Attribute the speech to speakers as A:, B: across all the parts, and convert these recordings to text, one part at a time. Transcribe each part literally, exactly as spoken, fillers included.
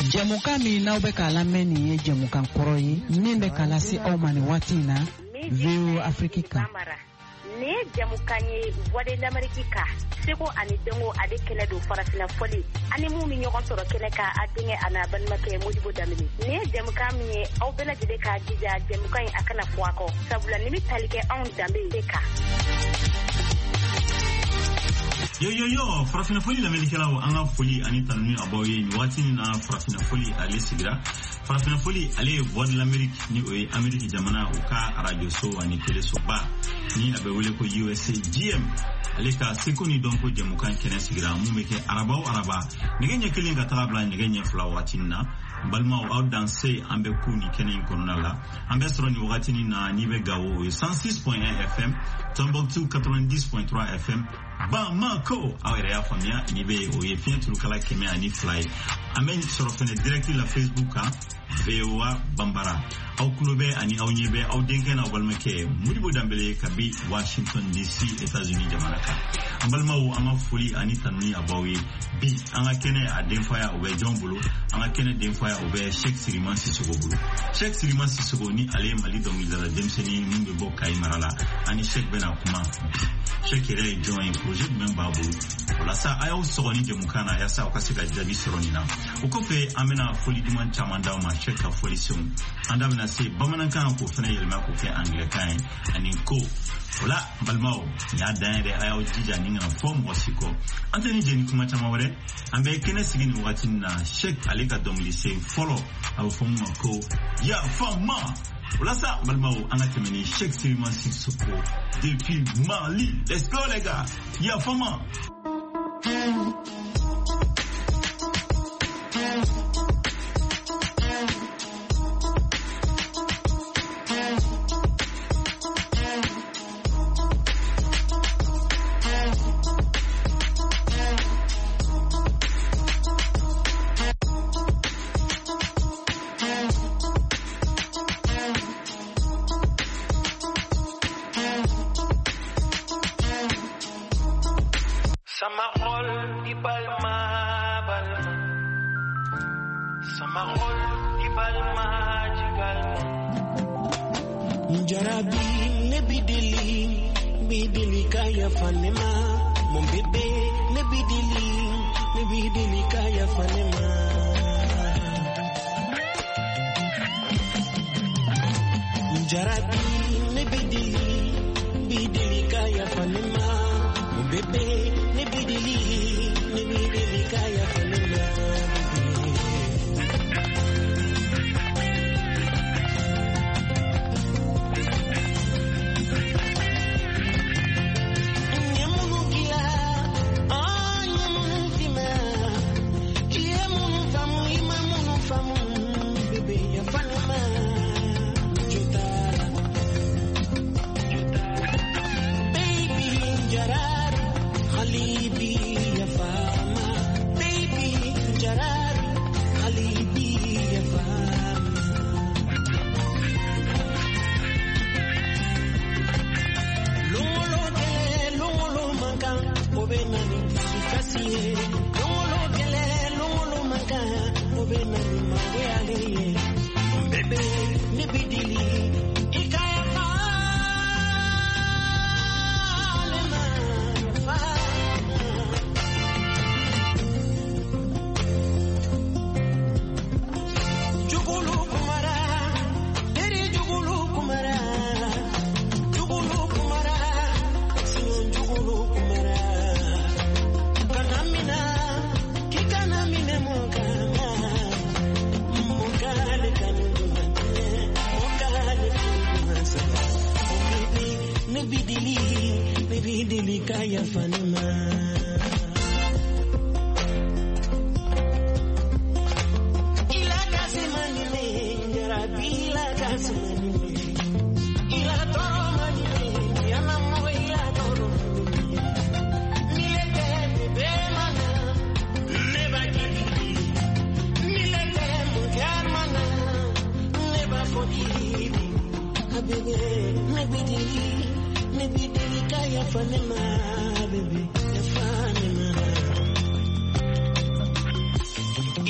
A: Jamuka mi n'aw bɛ k'a lamɛn nin ye jamukan kɔrɔ ye min bɛ k'a lase aw ma nin waati in na V O Afrique kan.
B: Ni jamukan ye Voix de l'Amérique kan seko ani dengo ale kɛnɛ don farafina fɔli ani mun mi ɲɔgɔn sɔrɔ kɛnɛ kan a denkɛ a n'a balimakɛ Modibo Damini. Ni jamukan min ye aw bɛɛ lajɛlen k'a jija jamukan in a kana fɔ a kɔ sabula ni bɛ tali kɛ anw danbe de kan.
C: Yo yo yo, farafina foli la melikela o anga foli ani tanuni abaye ni wati ni na farafina foli ale sigira. Farafina foli ale Voix de l'Amérique ni o Amerique jamana o ka radio so ani tele so ba ni abewele ko U S A G M ale ka seko ni donko jamukan kene sigira mu meke araba o araba nigenya kelinga tabla nigenya fla wati na balma o danser ambe ku ni kene inkonona la ambe soro ni wati ni na ni be gawo one oh six point one F M Tombouctou ninety point three F M Bamako awere ya famia ni be o ye fin tulukala keme ani fly amen soro fene direct la Facebook ha V O A Bambara au kulobe ani au nyebe au denke na balmake Modibo Dambele kabi Washington D C États-Unis jamanaka ambalma o ama foli ani tanni abawi bi anga kene a denfaya obe jombulu anga kene denfaya obe Sheikh Siriman Sissoko bulu Sheikh Siriman Sissoko ni ale mali dongizara demseni mumbe bo kai marala ani Sheikh Bena kuma Sheikh ere join projet member bulu wala sa ayo sogoni jamukana ya sa okasika jabi soronina ukofe amena foli duman chamanda ma Sheikh ka foli sun anda bena se bamanankan ko fana yelma ko fe anglican ani ko wala balmao ya daire ayo jija ninga form wasiko anteni jeni kuma chamawre ambe kene sigini wakati na Sheikh alika domli se follow abo form ko ya fama wala sa balmao anga temeni Sheikh Siriman Sissoko depuis Mali. Let's go les gars, ya fama.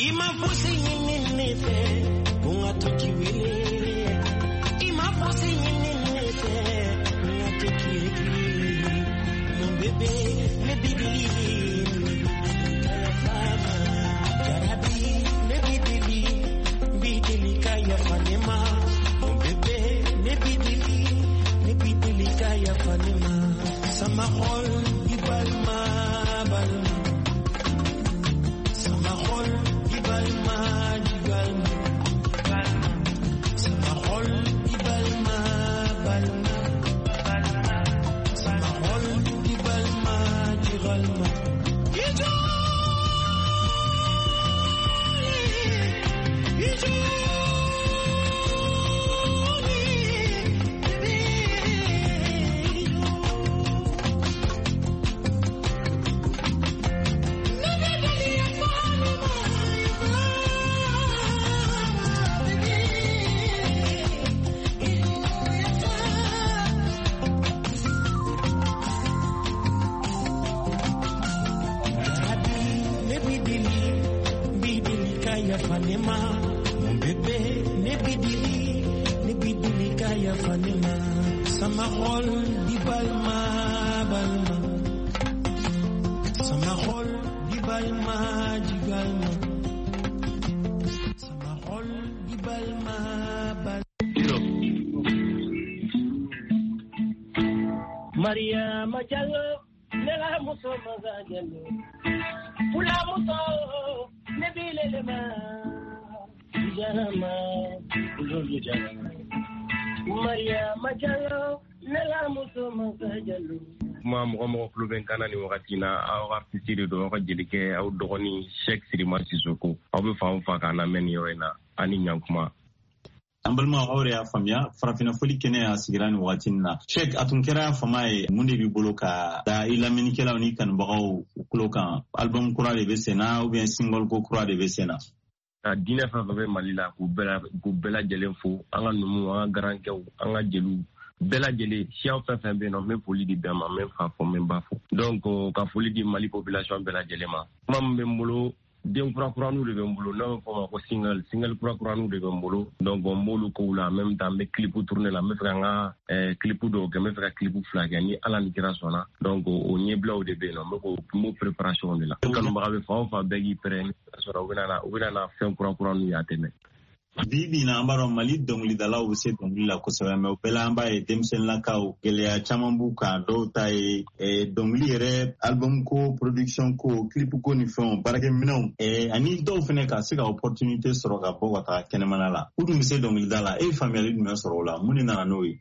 D: Ima fosi nyinete kunga tokiwele Ima fosi nyinete kunga tokiwele Mon bébé me bidili Jarabi me bidili bidili kaya fanema Mon bébé me bidili me bidili kaya fanema Sama khol ibalma balma Sama khol ibalma ibalma Sama khol ibalma balma Sama khol ibalma ibalma Ijo Ijo Fanema, mon bébé, ne bidili, ne bidili kaya fanema, sama rol di balma balma, sama rol di balma di balma, sama rol di balma balma. Maria Majallo, nela muso mazajalo, pula muso. Nebilelema Janama Lulu Janama Maria Majalo Nela Muso Mazajalo Ma Momo Cluben Canani Wakatina, our artist do Jelike, our Doni, Sheikh Sirima Sissoko, our found Fakana Menioena, Ani Yankuma.
C: Ambalma aure ya famia farafina foli kene ya sigirani watin na Sheikh atunkera famaye munde bi boloka da ila minikela oni kan bagaw kuloka album kura de besena ou bien single ko kura de besena
D: dina fa be malila ku bela ku bela jelen fo anga numu anga garankew anga jelu bela jele sia fa fa be no même poli di bema même fa fo même bafo donc ka foli di mali population bela jele ma mam be mbolo den kura kura nous de mbolo non fo ko single single kura kura nous de mbolo donc mbolo ko la même temps me clip tourner la me franga eh clip do ke me franga clip flag ni ala ni kira sona donc o nyebla o de be no me ko mo préparation de la kan ba be fa fa begi pre sora wina na wina na fen kura kura nous ya tene
C: bibi na ambaro mali dongli dala o se dongli la ko se me opela amba e demsen la ka o gele ya chamambu ka do tai e dongli re album ko production ko clip ko ni fon barake minon e ani do fene ka se ga opportunité soro ga bo wata kenemana la udu mi se dongli dala e family mi soro la muni na noyi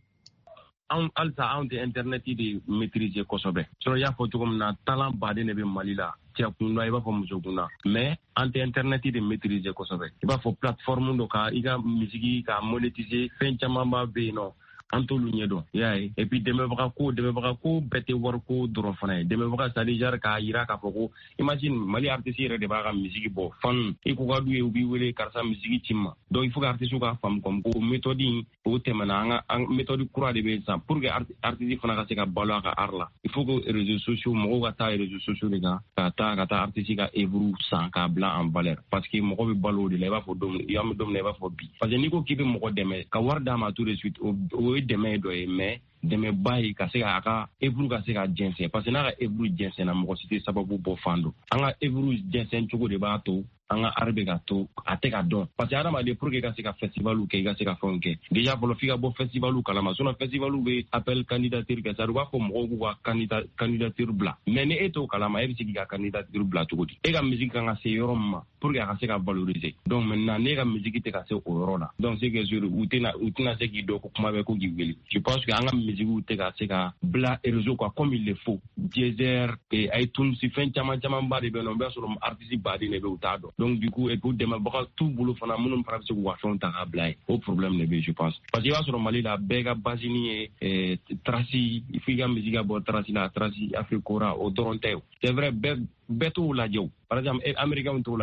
D: on alta on de internet di maîtriser ko sobe so ya ko tukum na talent bade ne be malila tia kunwa iba fo muzoguna mais ante internet de maîtriser ko sobe iba fo plateforme do ka iga musique ka monétiser fen chamamba be no antolu nyedo yaay et puis deme baka ko deme baka ko bete war ko doro fana deme baka sali jar ka ira ka foko imagine mali artiste ire de baka musique bo fan e ko gadu e ubi wele karsa musique timma donc il faut que artiste ka fam comme ko méthode o temana nga méthode kura de be ça pour que artiste fana ka se ka balo ka arla il faut que réseaux sociaux mo ga ta réseaux sociaux les gars ka ta ka ta artiste ka évolue sans ka blanc en valeur parce que mo ko be balo de la ba fo dom yam dom ne ba fo bi parce que ni ko kibe mo ko deme ka war dama tout de suite o deme do e mais deme bayi ka se ka aka ebru ka se ka jensen parce que na ka ebru jensen na mo cité sababu bo fando anga ebru jensen chugo de ba to anga arbe ka to ateka don parce que adama de pour que ka se ka festival ou ke ka se ka fonke déjà pour le fika bo festival ou kala ma sona festival ou be appel candidature ka sa ruwa ko mo ko ka candidat candidature bla mais ne eto kala ma e se ka candidature bla to godi e ka musique ka se yoroma pour que ka se ka valoriser donc maintenant ne ka musique te ka se o yorona donc c'est que sur utina utina se ki do ko kuma be ko gibeli je pense que anga musique ou te ka se ka bla et réseau quoi comme il le faut Deezer et iTunes si fin chama chama ba de be no be so artiste ba de ne be utado donc du coup et pour demain baka tout boulot fana munum pratique wa fon ta blay au problème ne be je pense parce que va sur Mali la bega basini et traci il faut ga musique bo traci la traci africora au doronte c'est vrai be beto la jew par exemple américain to la jew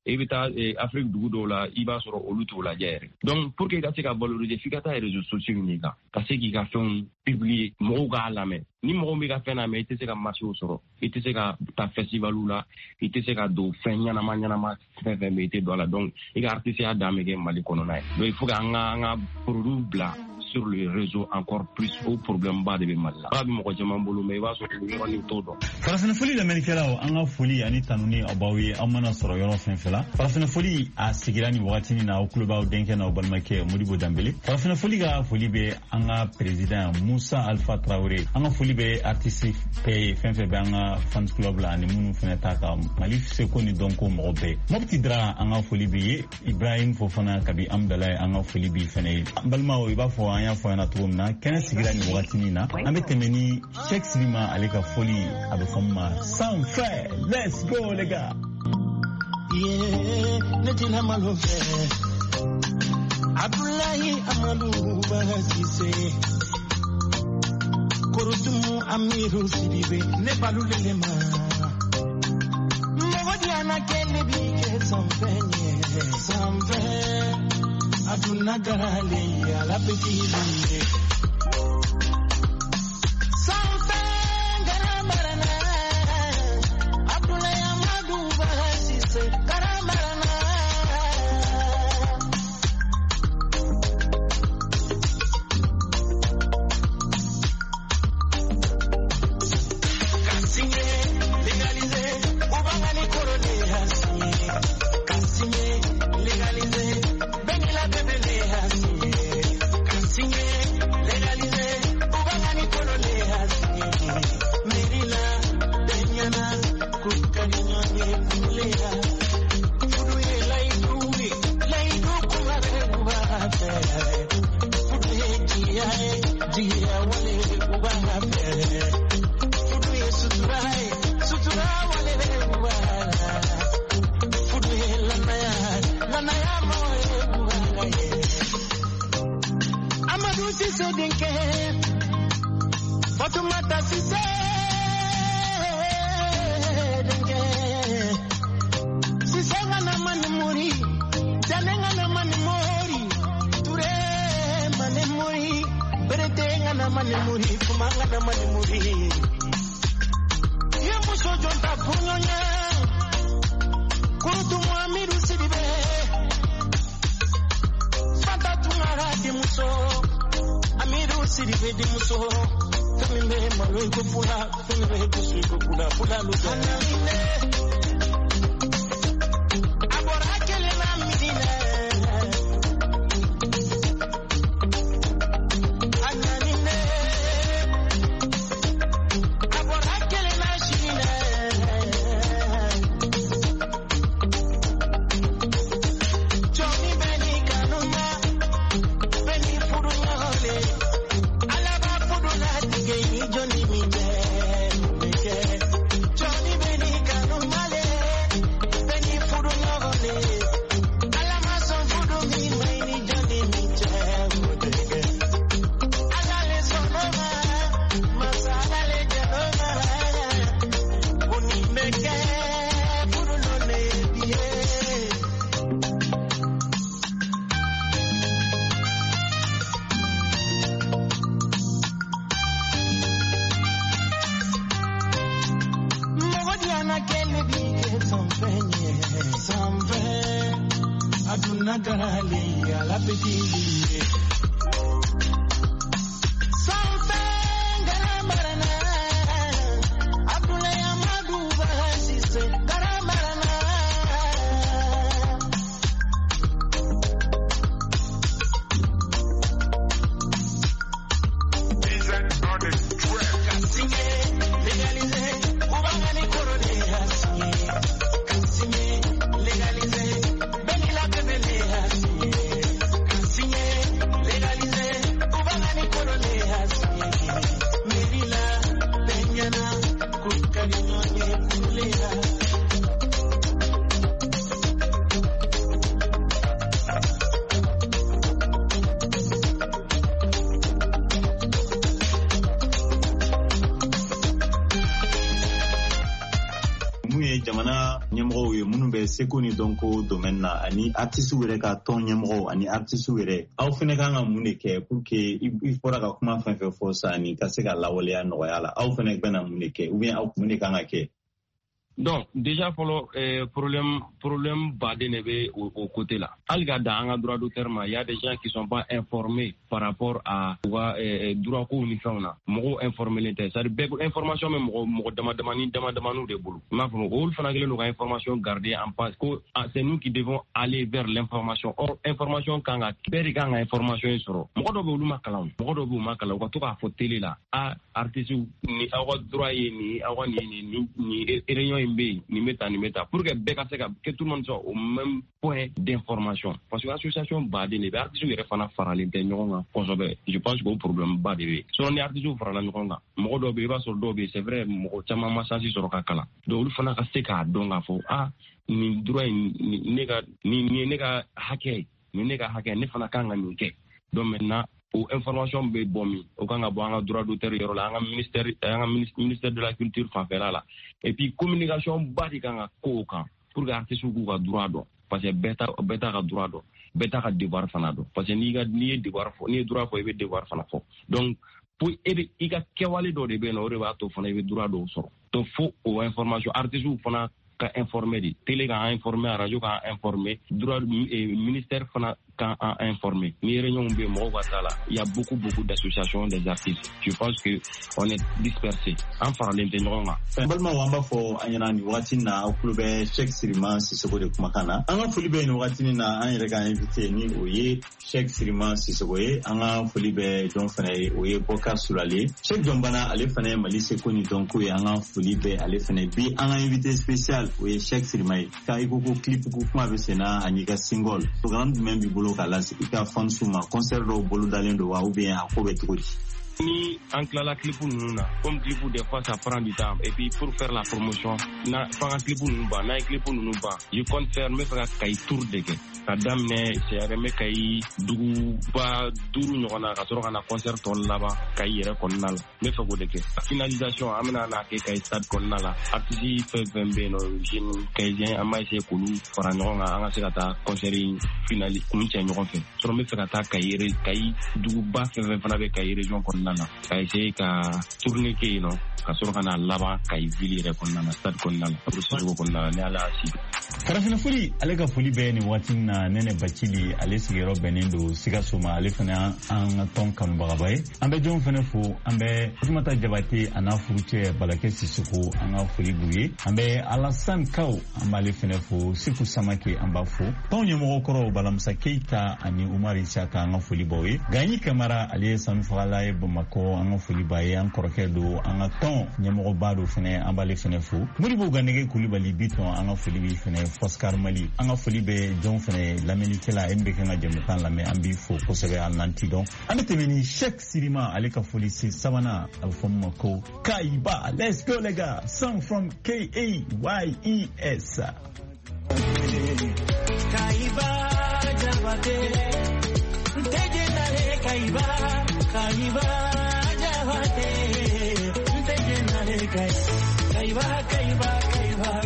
D: i bɛ taa Afrique dugu dɔw la i b'a sɔrɔ olu t'o lajɛ yɛrɛ. Donc pour que i ka se ka valoriser f'i ka taa réseaux sociaux ɲini kan ka se k'i ka fɛnw publier mɔgɔw k'a lamɛn. Ni mɔgɔ min ka fɛn lamɛn i tɛ se ka marché sɔrɔ, i tɛ se ka taa festival la, i tɛ se ka don fɛn ɲanama ɲanama fɛn fɛn bɛ i tɛ don a la. Donc i ka artiste ya dan bɛ kɛ Mali kɔnɔna ye. Donc il faut que an ka an ka produit bila sur le réseau encore plus au problème ba de bɛ Mali la. Ba bɛ mɔgɔ caman bolo mais i b'a sɔrɔ yɔrɔnin t'o dɔn.
C: Farafina foli lamɛnnikɛlaw an ka foli ani tanuni aw b'aw ye aw mana sɔrɔ yɔrɔ fɛn fɛn la. Farafina foli a sigira ni wagati min na aw tulo b'aw denkɛ n'aw balimakɛ Modibo Dambele. Farafina foli ka foli bɛ an ka président Musa Alpha Traoré. An ka foli bɛ artiste bɛɛ fɛn fɛn bɛ an ka fans club la ani minnu fɛnɛ ta ka Mali seko ni dɔnko mɔgɔ bɛɛ. Mopti Dra an ka foli bɛ ye Ibrahim Fofana Kabi Amdalaye an ka foli bɛ fɛnɛ ye. An balimaw i b'a fɔ an y'a fɔ yana cogo min na kɛnɛ sigira ni wagati min na an bɛ tɛmɛ ni Cheikh Silima ale ka foli a bɛ fɔ ma sans fait let's go les gars.
E: Yeah, netina malofe Abdullahi Amadou Bahasise Korotumu Amiru Sidibe Nebalulema Modiana Kelebi Samfenye Samfe Aduna Garale ala petite Samfe Garamarana Abdullahi Amadou Bahasise Garamarana Kansigne legalize Ubangani korone hasinye Kansigne legalize Benila bebele hasinye Kansigne legalize Ubangani korone hasinye Merila Denyana Kukarinyanye Kulea Fuduye laiduwe Laidu kumare ubahafe Fuduye jiyae Jiya wale ubahafe Fuduye suturai Sutura wale ubahafe Fuduye lanaya Lanaya moe ubahafe Amadou Sise Dinke Fatoumata Sise Dinke Sise ngana mani muri Jane ngana mani mori Ture mani muri Berete ngana mani muri Kuma ngana mani muri Yembu sojonta punyonya Kurutu muamiru sidibe Fata tungara dimuso Amiru sidibe dimuso Femime malo iko fula Femime kusu iko fula Fula luga Anamine Abora kele na midine Anamine Abora kele na shine Johnny Benny Kanuma Benny Fudu Nyole Alaba Fudu Latige Johnny Mite Johnny Benny Kanuma Benny Fudu Nyole Alama Son Fudu Mi Maini Johnny Mite Alale Sonoma Masala Le Janoma Unimeke Fudu Lole Biye Modiana Kelebi Samfenye Samfe Aduna Garale ala petite Samfe Garamarana Abdullahi Amadou Bahasise Garamarana Kansigne legalize Ubangani korone hasinye Kansigne legalize Benila bebele hasinye Kansigne legalize
C: kosɛbɛ seko ni dɔnko domaine na ani artiste wɛrɛ ka tɔn ɲɛmɔgɔ ani artiste wɛrɛ aw fɛnɛ kan ka mun de kɛ pour que i fɔra ka kuma fɛn fɛn fɔ sa ni ka se ka lawaleya nɔgɔya la aw fɛnɛ bɛna mun de kɛ ou bien aw mun de kan ka kɛ?
D: Donc déjà fɔlɔ eh, problème problème baden de bɛ au, au côté là. Hali ka dan an ka droit d'auteur ma, il y a des gens qui sont pas informés par rapport à u ka eh, droit ko ni fɛnw na. Mɔgɔw informelen tɛ, c'est-à-dire bɛɛ information bɛ mɔgɔ mɔgɔ dama dama ni dama damaniw de bolo. I m'a faamu, olu fana kɛlen don ka information garder en passe ko c'est nous qui devons aller vers l'information. Or information kan ka bɛɛ de kan ka information in sɔrɔ. Mɔgɔ dɔw bɛ olu ma kalan, mɔgɔ dɔw bɛ olu ma kalan, u ka to k'a fɔ télé la, ah artiste ni aw ka droit ye ni aw ka ni ni ni réunion in bɛ ni bɛ tan ni bɛ tan pour que bɛɛ ka se ka que tout le monde soit au même point d'information parce que association baden de bɛ artiste yɛrɛ fana faralen tɛ ɲɔgɔn kan kosɛbɛ. Je pense que o problème ba de bɛ sinon ni artiste farala ɲɔgɔn kan mɔgɔ dɔw bɛ i b'a sɔrɔ dɔw bɛ c'est vrai mɔgɔ caman ma chance sɔrɔ ka kalan donc olu fana ka se k'a dɔn k'a fɔ ah nin droit in ne ka nin ye ne ka hakɛ ye nin ne ka hakɛ ne fana kan ka nin kɛ donc maintenant o information bɛ bɔ min o kan ka bɔ an ka droit d'auteur yɔrɔ la an ka ministère an ka ministère de la culture fanfɛla la et puis communication ba de kan ka k'o kan pour que artiste k'u ka droit dɔn parce que bɛɛ t'a bɛɛ t'a ka droit dɔn bɛɛ t'a ka devoir fana dɔn parce que n'i ka n'i ye devoir fɔ n'i ye droit fɔ i bɛ devoir fana fɔ donc pour e bɛ i ka kɛwale dɔ de bɛ yen nɔ o de b'a to fana i bɛ droit dɔw sɔrɔ donc fo o information artiste fana ka informer de télé ka informer radio ka informer droit ministère fana ka informer ni réunion be mo ka tala il y a beaucoup beaucoup d'associations des artistes je pense que on est dispersé en parlant de ñonga
C: balma wamba fo anyana ni wati na okulube Cheikh Sirima Sissoko de kumakana anga foli be ni wati na an yere ka invité ni oye Cheikh Sirima Sissoko ye anga foli be don fana oye Bokar Sulale Cheikh Jombana ale fana Mali Seko ni donc ye anga foli be ale fana bi anga invité spécial oye Cheikh Sirima ka iko clip ko kuma be sena anika single programme du même bibolo kala ika fansuma concert do bolo dalen do wa ou bien akobe tokodi
D: ni en la clip nous na comme clip des fois ça prend du temps et puis pour faire la promotion na pas clip nous ba na clip nous ba je compte faire me faire kay tour de ke kadam ne c'est me kay dugu ba duru nyona ka soro kana concert ton là ba kay yere kon nal me fa go de ke finalisation amena na ke kay stade kon nala artiste fait vingt no jeune kay bien amay se kulu fara nyonga anga se kata concert finali kum che nyoko fe soro me fa kata kay yere kay dugu ba fe vingt fana be kay region kon nana ka essayer ka tourner ke no ka soro kana laba kay ville yere kon nana stade kon nala pour soro kon nala ne ala si
F: Farafina foli ale ka foli bɛ ni waati na Nɛnɛ Bacili ale sigiyɔrɔ bɛnnen don Sikaso ma ale fana an ka tɔn kanubagaba ye an bɛ jɔn fana fo an bɛ Fatumata Jabate a n'a furucɛ Balakɛ Sisoko an ka foli b'u ye an bɛ Alassane Kaw an b'ale fana fo Siku Samake an b'a fo tɔn ɲɛmɔgɔ kɔrɔ Balamusa Keita ani Umar Isaka an ka foli b'aw ye Gagny Camara ale ye sanufagala ye Bamakɔ an ka foli b'a ye an kɔrɔkɛ don an ka tɔn ɲɛmɔgɔba do fana an b'ale fana fo Modibo Ganege Kulibali Bitɔn an ka foli b'i fana Oscar Mali an ka foli bɛ jɔn fana lamɛnnikɛla e bɛ kɛ ka jɛmukan lamɛn an b'i fo kosɛbɛ an nanti dɔn an bɛ tɛmɛ ni Cheikh Sirima ale ka foli se sabanan a bɛ fɔ min ma ko Kaiba. Let's go les gars, song from K A Y E S.
E: Kaiba Jabate Ntejenale Kaiba Kaiba Jabate Ntejenale Kaiba Kaiba Kaiba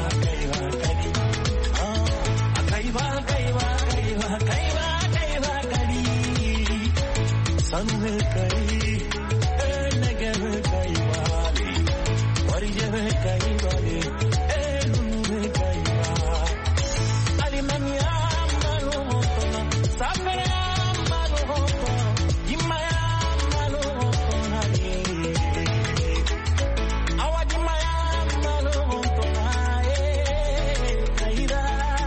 E: Sanwe kai, nagame kai wali, warijame kai wali, elunwe kai wali. Alimania malu hotona, sapera malu hotona, jimaya malu hotona ye. Awa jimaya malu hotona ye, kaida.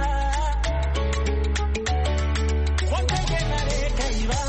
E: Kwante genare kaiba.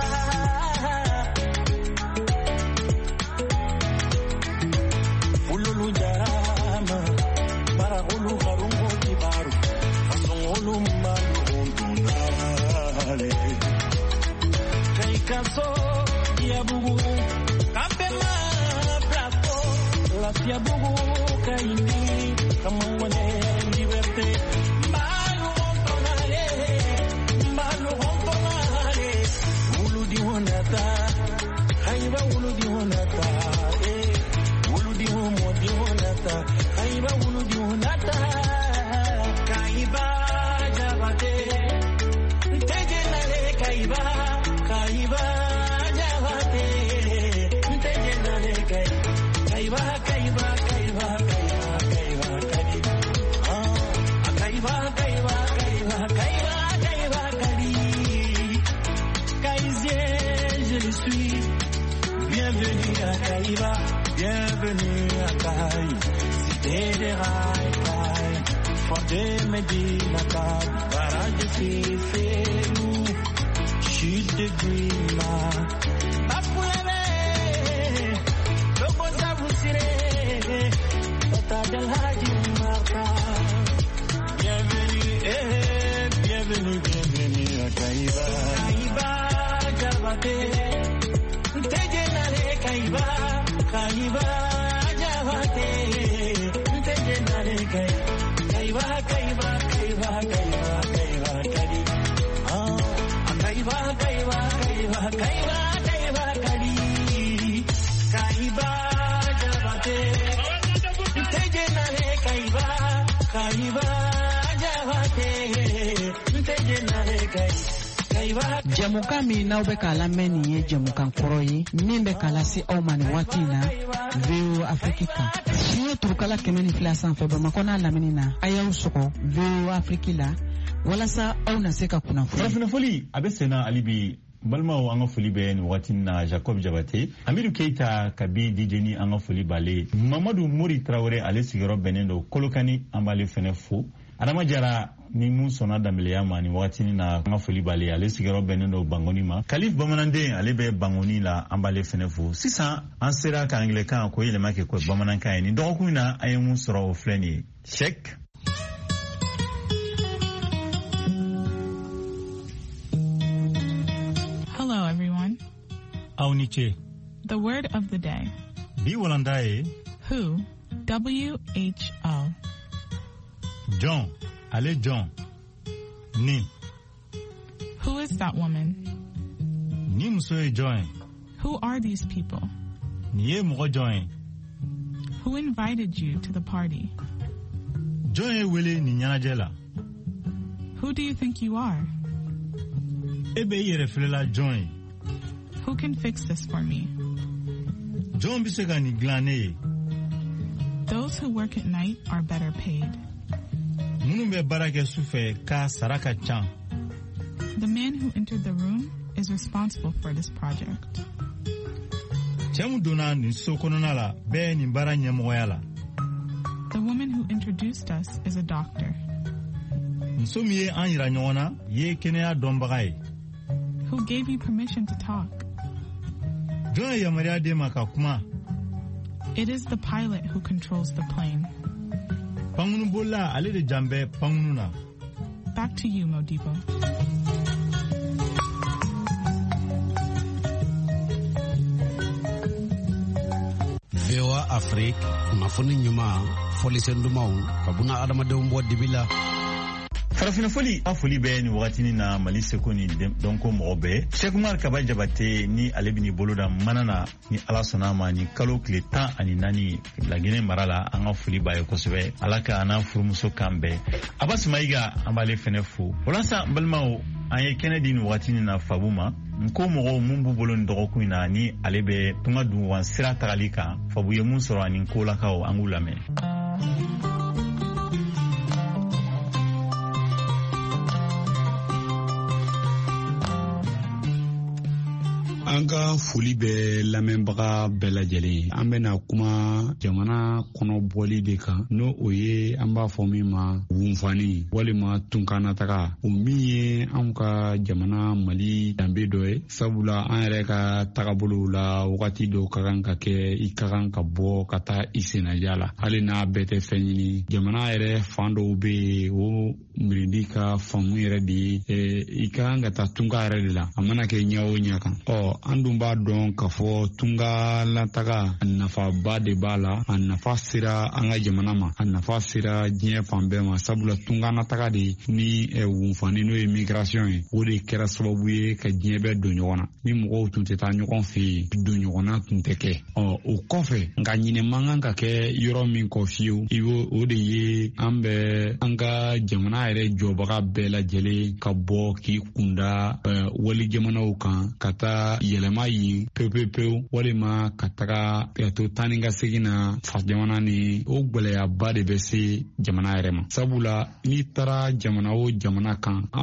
E: Yabugu kaini kamone liberté malu ontonale malu ontonale uludi honata haiba uludi honata eh uludi homo di honata haiba uludi honata kaiba bienvenue à Caille, cité des rails, Caille, fondé Medina, Caille, barrage Fifélou, chute de Guima, Apoué, Lobo Zaboussiré, Tata del Haji Marca. Bienvenue, eh, bienvenue, bienvenue à Caïba. Caïba, Jabate, Tejenale Caïba, Caïba, Jabate, Tejenale Caïba, Caïba, Caïba, Caïba, Caïba, Caïba, ah, Caïba, Caïba, Caïba, Caïba, Caïba, Caïba, Caïba, Jabate, Tejenale Caïba, Caïba.
A: Jamuka mi n'aw bɛ k'a lamɛn nin ye jamukan kɔrɔ ye min bɛ k'a lase aw ma nin waati in na V O Afrique kan. Fiɲɛ turukala kɛmɛ ni fila sanfɛ Bamakɔ n'a lamini na a y'aw sɔgɔ V O Afrique la walasa aw na se ka kunnafoni.
F: Farafinafoli a bɛ senna hali bi balimaw an ka foli bɛ nin waati na Jacob Jabate, Amidu Keita kabi D J ni an ka foli b'ale, Mamadu Mori Traoré ale sigiyɔrɔ bɛnnen don Kolokani an b'ale fɛnɛ fo. Adama Jara ni mun sɔnna danbeleya ma nin wagati na an ka foli b'ale ale sigiyɔrɔ bɛnnen don Bangoni ma. Kalif Bamananden ale bɛ Bangoni la an b'ale fɛnɛ fo. Sisan an sera ka Anglɛkan ko yɛlɛma kɛ ko Bamanankan ye. Nin dɔgɔkun in na an ye mun sɔrɔ o filɛ nin ye. Check.
G: Hello everyone.
F: Aw ni ce.
G: The word of the day.
F: Bi walanda ye.
G: Who. W H O.
F: John. Ale John. Ni.
G: Who is that woman?
F: Ni muso ye John.
G: Who are these people?
F: Ni ye mɔgɔ John.
G: Who invited you to the party?
F: John ye wele ni ɲɛnajɛ la.
G: Who do you think you are?
F: E bɛ i yɛrɛ filela John.
G: Who can fix this for me?
F: John bɛ se ka nin dilan ne ye.
G: Those who work at night are better paid.
F: Minnu bɛ baara kɛ su fɛ ka sara ka ca.
G: The man who entered the room is responsible for this project.
F: Cɛ mun donna nin so kɔnɔna la bɛɛ nin baara ɲɛmɔgɔya la.
G: The woman who introduced us is a doctor.
F: Muso min ye an yira ɲɔgɔn na ye kɛnɛya dɔnbaga ye.
G: Who gave you permission to talk?
F: Jɔn ye yamaruya d'e ma ka kuma?
G: It is the pilot who controls the plane.
F: Pangunu bola ale de jambe pangunu na.
G: Back to you, Modibo.
H: V O A Afrique, kunnafoni ɲuman, fɔlisen dumanw, ka buna adamadenw bɔ dibi la.
F: Farafinafoli a foli bɛ nin wagatinin na Mali seko ni dɔnko mɔgɔ bɛɛ. Cheikh Umar Kaba Jabate ni ale bɛ ni bolo da mana na ni Ala sɔnna ma ni kalo tile tan ani naani Laginɛ mara la an ka foli b'a ye kosɛbɛ. Ala ka n'a furumuso kan bɛɛ. Abbas Mayiga an b'ale fɛnɛ fo. Walasa n balimaw an ye kɛnɛ di nin wagatinin na Fabu ma. N ko mɔgɔw mun b'u bolo nin dɔgɔkun in na ni ale bɛ tunga dunwan sira tagali kan. Fabu ye mun sɔrɔ ani ko lakaw an k'u lamɛn.
I: An ka foli bɛ lamɛnbaga bɛɛ lajɛlen. An bɛna kuma jamana kɔnɔbɔli de kan n'o o ye an b'a fɔ min ma wunfani walima tunkanataga. O min ye an ka jamana Mali danbe dɔ ye. Sabula an yɛrɛ ka tagabolo la wagati dɔ ka kan ka kɛ i ka kan ka bɔ ka taa i sennaja la. Hali n'a bɛɛ tɛ fɛn ɲini. Jamana yɛrɛ fan dɔw bɛ yen o mirindi ka faamu yɛrɛ de ye i ka kan ka taa tunga yɛrɛ de la. A mana kɛ ɲɛ o ɲɛ kan. Ɔ an dun b'a dɔn k'a fɔ tunga lataga a nafaba de b'a la. A nafa sera an ka jamana ma, a nafa sera diɲɛ fan bɛɛ ma. Sabula tunga lataga de ni wunfani n'o ye migration ye, o de kɛra sababu ye ka diɲɛ bɛɛ don ɲɔgɔn na. Ni mɔgɔw tun tɛ taa ɲɔgɔn fɛ yen, don ɲɔgɔnna tun tɛ kɛ. Ɔ o kɔfɛ nka ɲinɛ man kan ka kɛ yɔrɔ min kɔ fiyewu. I b'o o de ye an bɛ an ka jamana yɛrɛ jɔbaga bɛɛ lajɛlen ka bɔ k'i kunda wali jamanaw kan ka taa yɛlɛma yi pewu-pewu walima ka taga to tan ni ka segin na fas jamana ni o gwɛlɛyaba de bɛ se jamana yɛrɛ ma. Sabula n'i taara jamana o jamana kan an bɛ misali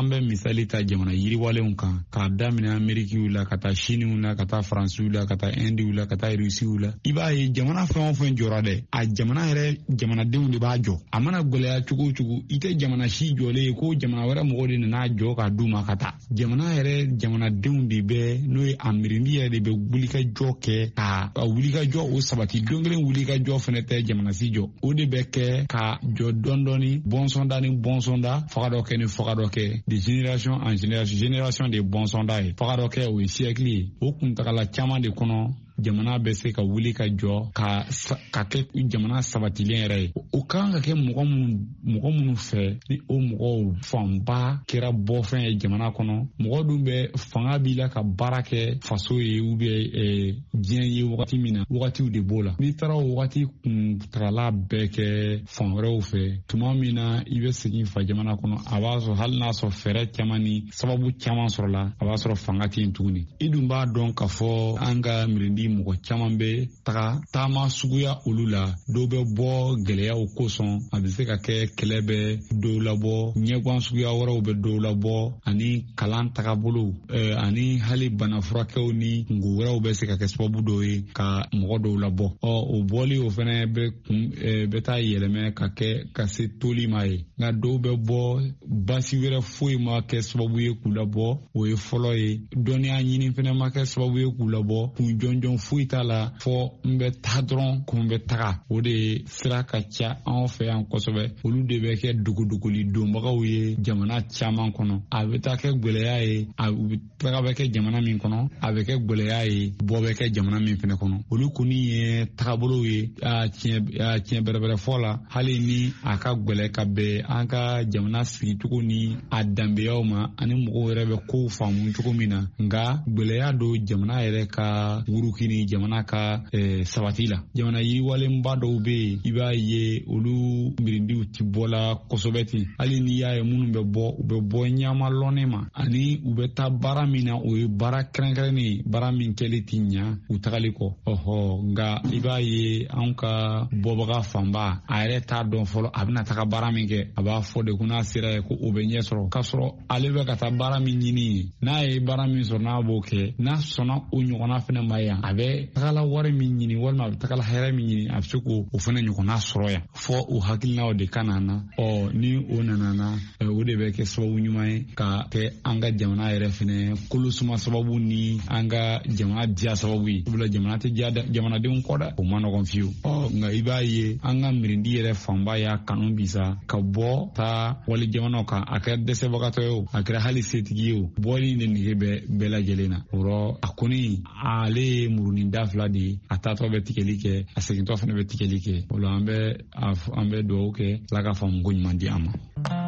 I: misali ta jamana yiriwalenw kan k'a daminɛ Amerikiw la ka taa Chiniw la ka taa Faransiw la ka taa Indiw la ka taa Rusiw la i b'a ye jamana fɛn o fɛn jɔra dɛ a jamana yɛrɛ jamanadenw de b'a jɔ a mana gwɛlɛya cogo o cogo i tɛ jamana si jɔlen ye ko jamana wɛrɛ mɔgɔw de nana jɔ ka d'u ma ka taa jamana yɛrɛ jamanadenw de bɛ n'o ye a miirindi yɛrɛ de bɛ wulikajɔ kɛ ka a wulikajɔ o sabati don kelen wulikajɔ fɛnɛ tɛ jamana si jɔ o de bɛ kɛ ka jɔ dɔɔni dɔɔni bɔnsɔnda ni bɔnsɔnda faga dɔ kɛ ni faga dɔ kɛ de génération en génération génération de bɔnsɔnda ye faga dɔ kɛ o ye siècle ye o kuntagala caman de kɔnɔ jamana bɛ se ka wuli ka jɔ ka ka kɛ jamana sabatilen yɛrɛ ye o kan ka kɛ mɔgɔ minnu mɔgɔ minnu fɛ ni o mɔgɔw fanba kɛra bɔfɛn ye jamana kɔnɔ mɔgɔ dun bɛ fanga b'i la ka baara kɛ faso ye ou bien diɲɛ ye wagati min na wagatiw de b'o la n'i taara o wagati kuntagala bɛɛ kɛ fan wɛrɛw fɛ tuma min na i bɛ segin fa jamana kɔnɔ a b'a sɔrɔ hali n'a sɔrɔ fɛɛrɛ caman ni sababu caman sɔrɔla a b'a sɔrɔ fanga tɛ yen tuguni i dun b'a dɔn k'a fɔ an ka miirindi mɔgɔ caman bɛ taga taama suguya olu la dɔw bɛ bɔ gɛlɛyaw kosɔn a bɛ se ka kɛ kɛlɛ bɛ dɔw labɔ ɲɛgwan suguya wɛrɛw bɛ dɔw labɔ ani kalan tagabolo eh, ani hali bana furakɛw ni kungo wɛrɛw bɛ se ka kɛ sababu dɔw ye ka mɔgɔ dɔw labɔ ɔ o bɔli o fana bɛ kun eh, bɛ taa yɛlɛmɛ ka kɛ ka se toli ma ye nka dɔw bɛ bɔ basi wɛrɛ foyi ma kɛ sababu ye k'u labɔ o ye fɔlɔ ye dɔnniya ɲini fana ma kɛ sababu ye k'u labɔ kun jɔnjɔn foyi t'a la fɔ n bɛ taa dɔrɔn ko n bɛ taga o de sira ka ca anw fɛ yan kosɛbɛ olu de bɛ kɛ duguduguli donbagaw ye jamana caman kɔnɔ a bɛ taa kɛ gwɛlɛya ye a bɛ taga bɛ kɛ jamana min kɔnɔ a bɛ kɛ gwɛlɛya ye bɔ bɛ kɛ jamana min fɛnɛ kɔnɔ olu kɔni ye tagabolow ye a tiɲɛ a tiɲɛ bɛrɛbɛrɛ fɔ la hali ni a ka gwɛlɛ ka bɛn an ka jamana sigicogo ni a danbeyaw ma ani mɔgɔw yɛrɛ bɛ kow faamu cogo min na nka gwɛlɛya don jamana yɛrɛ ka wurukini jamana ka eh, sabati la jamana yiriwalenba dɔw bɛ yen i b'a ye olu miirindiw ti bɔla kosɛbɛ ten hali n'i y'a ye minnu bɛ bɔ u bɛ bɔ ɲama lɔnne ma ani u bɛ taa baara min na o ye baara kɛrɛnkɛrɛnnen ye baara min kɛli ti ɲa u tagali kɔ ɔhɔ nka i b'a ye anw ka bɔbaga fanba a yɛrɛ t'a dɔn fɔlɔ a bɛna taga baara min kɛ a b'a fɔ de ko n'a sera ye ko o bɛ ɲɛ sɔrɔ k'a sɔrɔ ale bɛ ka taa baara min ɲini ye n'a ye baara min sɔrɔ n'a b'o kɛ n'a sɔnna o ɲɔgɔnna fana ma yan a bɛ tagala wari min ɲini walima a bɛ tagala hɛrɛ min ɲini a bɛ se k'o o fana ɲɔgɔnna sɔrɔ yan fɔ o hakilinaw de ka na na ɔ ni o nana na o de bɛ kɛ sababu ɲuman ye ka kɛ an ka jamana yɛrɛ fana kolosuma sababu ni an ka jamana diya sababu ye sabula jamana tɛ diya jamanadenw kɔ dɛ o ma nɔgɔn fiyewu ɔ nka i b'a ye an ka miirindi yɛrɛ fanba y'a kanu bisa ka bɔ taa wali jamanaw kan a kɛra dɛsɛbagatɔ ye o a kɛra hali setigi ye o bɔli ni nege bɛ bɛɛ lajɛlen na o rɔ a kɔni ale ye murunin da fila de ye a taatɔ bɛ tigɛli kɛ a segintɔ fana bɛ tigɛli kɛ o la an bɛ an bɛ dugawu kɛ Ala ka faamu ko ɲuman di an ma.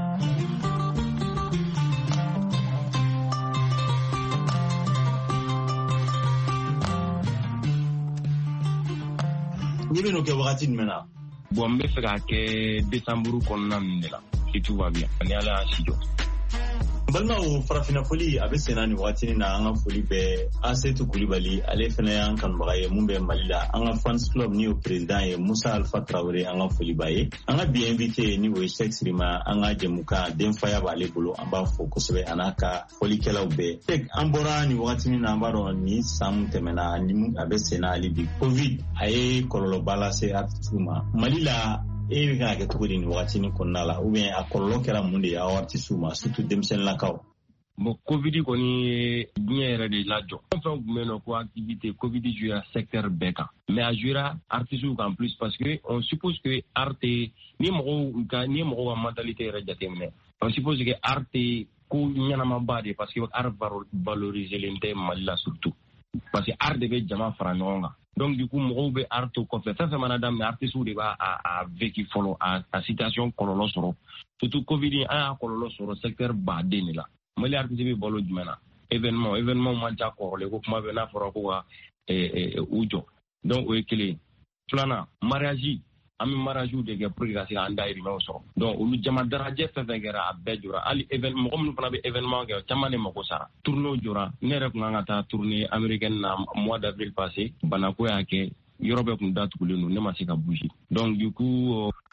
C: Ni bɛ n'o kɛ wagati jumɛn na?
D: Bon n bɛ fɛ k'a kɛ décembre kɔnɔna ninnu de la si tout va bien ni Ala y'a si jɔ.
C: Balimaw farafina foli a bɛ senna ni wagati na an ka foli bɛ Asetu Kulibali ale fana y'an kanubaga ye mun bɛ Mali la an ka fans club ni o président ye Musa Alpha Traoré an ka foli b'a ye an ka bi invité ni o ye Cheikh Sirima an ka jɛmukan denfaya b'ale bolo an b'a fɔ kosɛbɛ a n'a ka folikɛlaw bɛɛ Cheikh an bɔra ni wagati na an b'a dɔn ni san mun tɛmɛna ni a bɛ senna hali bi Covid a ye kɔlɔlɔba lase artiste ma Mali la e bɛ ka kɛ cogo di ni wagati ni kɔnɔna la ou bien a kɔlɔlɔ kɛra mun de ye aw artiste ma surtout denmisɛnninlakaw.
D: Bon Covid kɔni ye diɲɛ yɛrɛ de lajɔ fɛn fɛn tun bɛ yen nɔ ko activité Covid jouera secteur bɛɛ kan mais a jouera artistes kan plus parce que on suppose que art ni mɔgɔw ka ni mɔgɔw ka mentalité yɛrɛ jateminɛ on suppose que art ko ɲɛnamaba de parce que art valorisé len tɛ Mali la surtout parce que art de bɛ jama fara ɲɔgɔn kan. Donc du coup mɔgɔw bɛ art kɔfɛ fɛn fɛn mana daminɛ artistes de b'a a vécu fɔlɔ a a situation kɔlɔlɔ sɔrɔ surtout Covid an y'a kɔlɔlɔ sɔrɔ secteur baden de la Mali artiste bɛ balo jumɛn na événement événement man ca kɔrɔlen ko kuma bɛ n'a fɔra ko ka u jɔ donc o ye kelen filanan mariage an bɛ mariage de kɛ pour que ka se k'an dahirimɛw sɔrɔ donc olu jama darajɛ fɛn fɛn kɛra a bɛɛ jɔra hali mɔgɔ minnu fana bɛ événement kɛ caman de mako sara tournée jɔra ne yɛrɛ tun kan ka taa tournée américaine na mois d'avril passé banako y'a kɛ yɔrɔ bɛɛ tun datugulen don ne ma se ka bouger donc du coup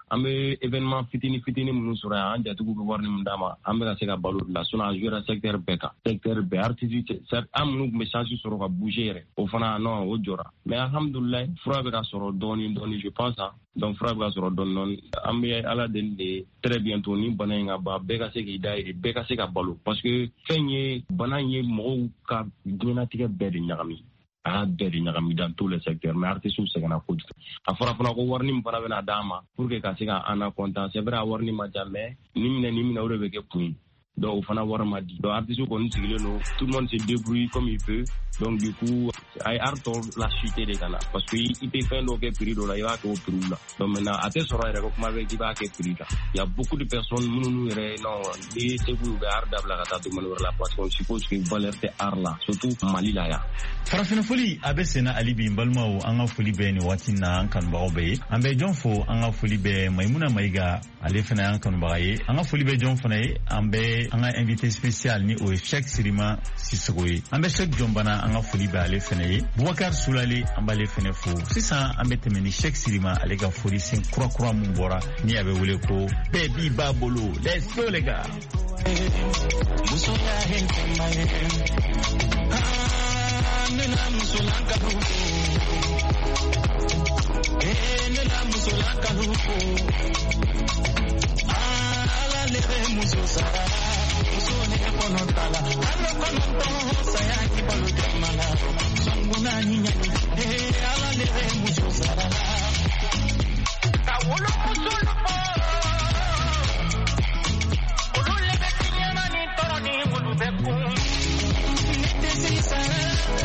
D: an bɛ événement fitini fitini minnu sɔrɔ yan an jatigiw bɛ wari min d'a ma an bɛ ka se ka balo de la sinon a jouera secteur bɛɛ kan secteur bɛɛ artiste an minnu tun bɛ chance sɔrɔ ka bouger yɛrɛ o fana non o jɔra mais alhamdulilayi fura bɛ ka sɔrɔ dɔɔni dɔɔni je pense hein donc fura bɛ ka sɔrɔ dɔɔni dɔɔni an bɛ ala deli de très bientôt ni bana in ka ban bɛɛ ka se k'i dahirimɛ bɛɛ ka se ka balo parce que fɛn ye bana in ye mɔgɔw ka diɲɛnatigɛ bɛɛ de ɲagami a y'a bɛɛ de ɲagami dans tous les secteurs mais artistes sɛgɛnna kojugu a fɔra fana ko wari min fana bɛna d'an ma pour que ka se ka an na content c'est vrai a wari ma ca mais ni minɛ ni minɛ o de bɛ kɛ kun ye donc o fana wari ma di donc artistes kɔni sigilen don tout le monde se débrouille comme il peut donc du coup a ye art tɔ la chuter de ka na parce que i tɛ fɛn dɔ kɛ prix dɔ la i b'a kɛ o prix la donc maintenant a tɛ sɔrɔ yɛrɛ ko kuma bɛ k'i b'a kɛ prix kan il y a beaucoup de personnes minnu n'u yɛrɛ non ni se k'u bɛ art dabila ka taa domaine wɛrɛ la parce qu'on suppose que valeur tɛ art la surtout Mali la yan.
F: Farafina foli a bɛ senna ali bi n balimaw an ka foli bɛɛ ni waati na an kanubagaw bɛɛ ye an bɛ jɔn fo an ka foli bɛɛ Maimuna Mayiga ale fana y'an kanubaga ye an ka foli bɛ jɔn fana ye an bɛ an ka invité spécial ni o ye Cheikh Sirima Sissogo ye an bɛ Cheikh Jɔnbana an ka foli bɛ ale fana ye Boubacar Sulale an b'ale fana fo sisan an bɛ tɛmɛ ni Cheikh Sirima ale ka foli sen kura kura mun bɔra ni a bɛ wele ko bɛɛ b'i ba bolo let's go les gars.
E: Nena musolaka huko eh nena musolaka huko ala lebe musosara musone kono tala ala kono to sayaki balu jamala songuna nyinya eh ala lebe musosara tawolo musolo ulu lebe kinyana ni toroni ulu beku nitisi sara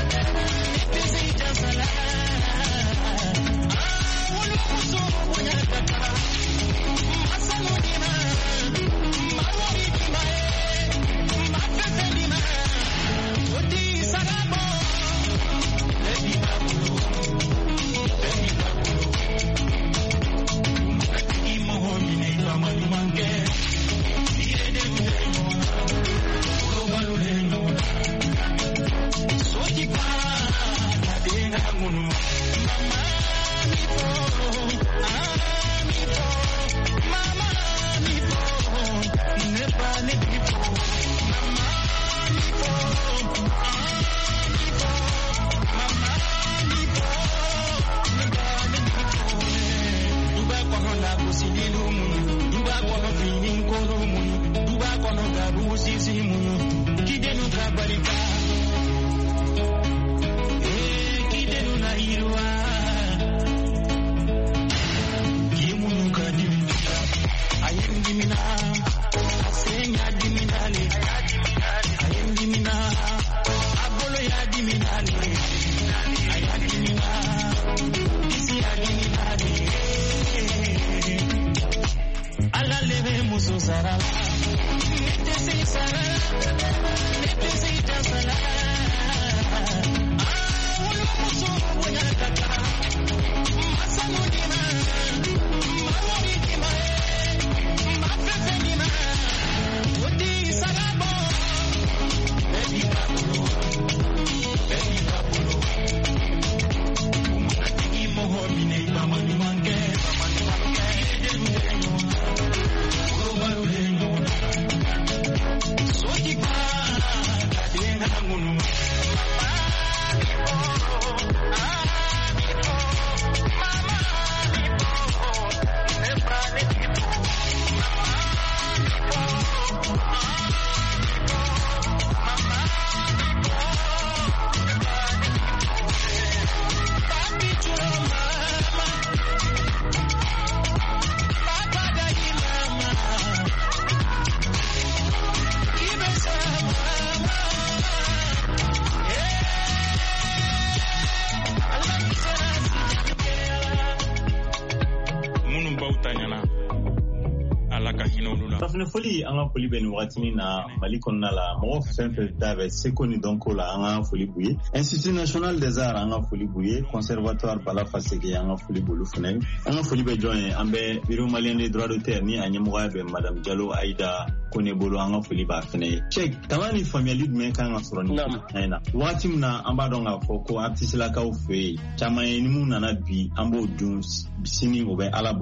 F: foli an ka foli bɛ nin wagati min na Mali kɔnɔna la mɔgɔ fɛn fɛn da bɛ seko ni dɔnko la an ka foli b'u ye Institut National des Arts an ka foli b'u ye Conservatoire Bala Faseke an ka foli b'olu fana an ka foli bɛ jɔn ye an bɛ Bureau Malien des Droits d'auteur ni a ɲɛmɔgɔya bɛ Madame Diallo Aïda Kone bolo an ka foli b'a fana ye Cheikh tama ni faamuyali jumɛn kan ka sɔrɔ nin fɛn na wagati min na an b'a dɔn k'a fɔ ko artiste lakaw fɛ yen caman ye ni mun nana bi an b'o dun sini o bɛ Ala bolo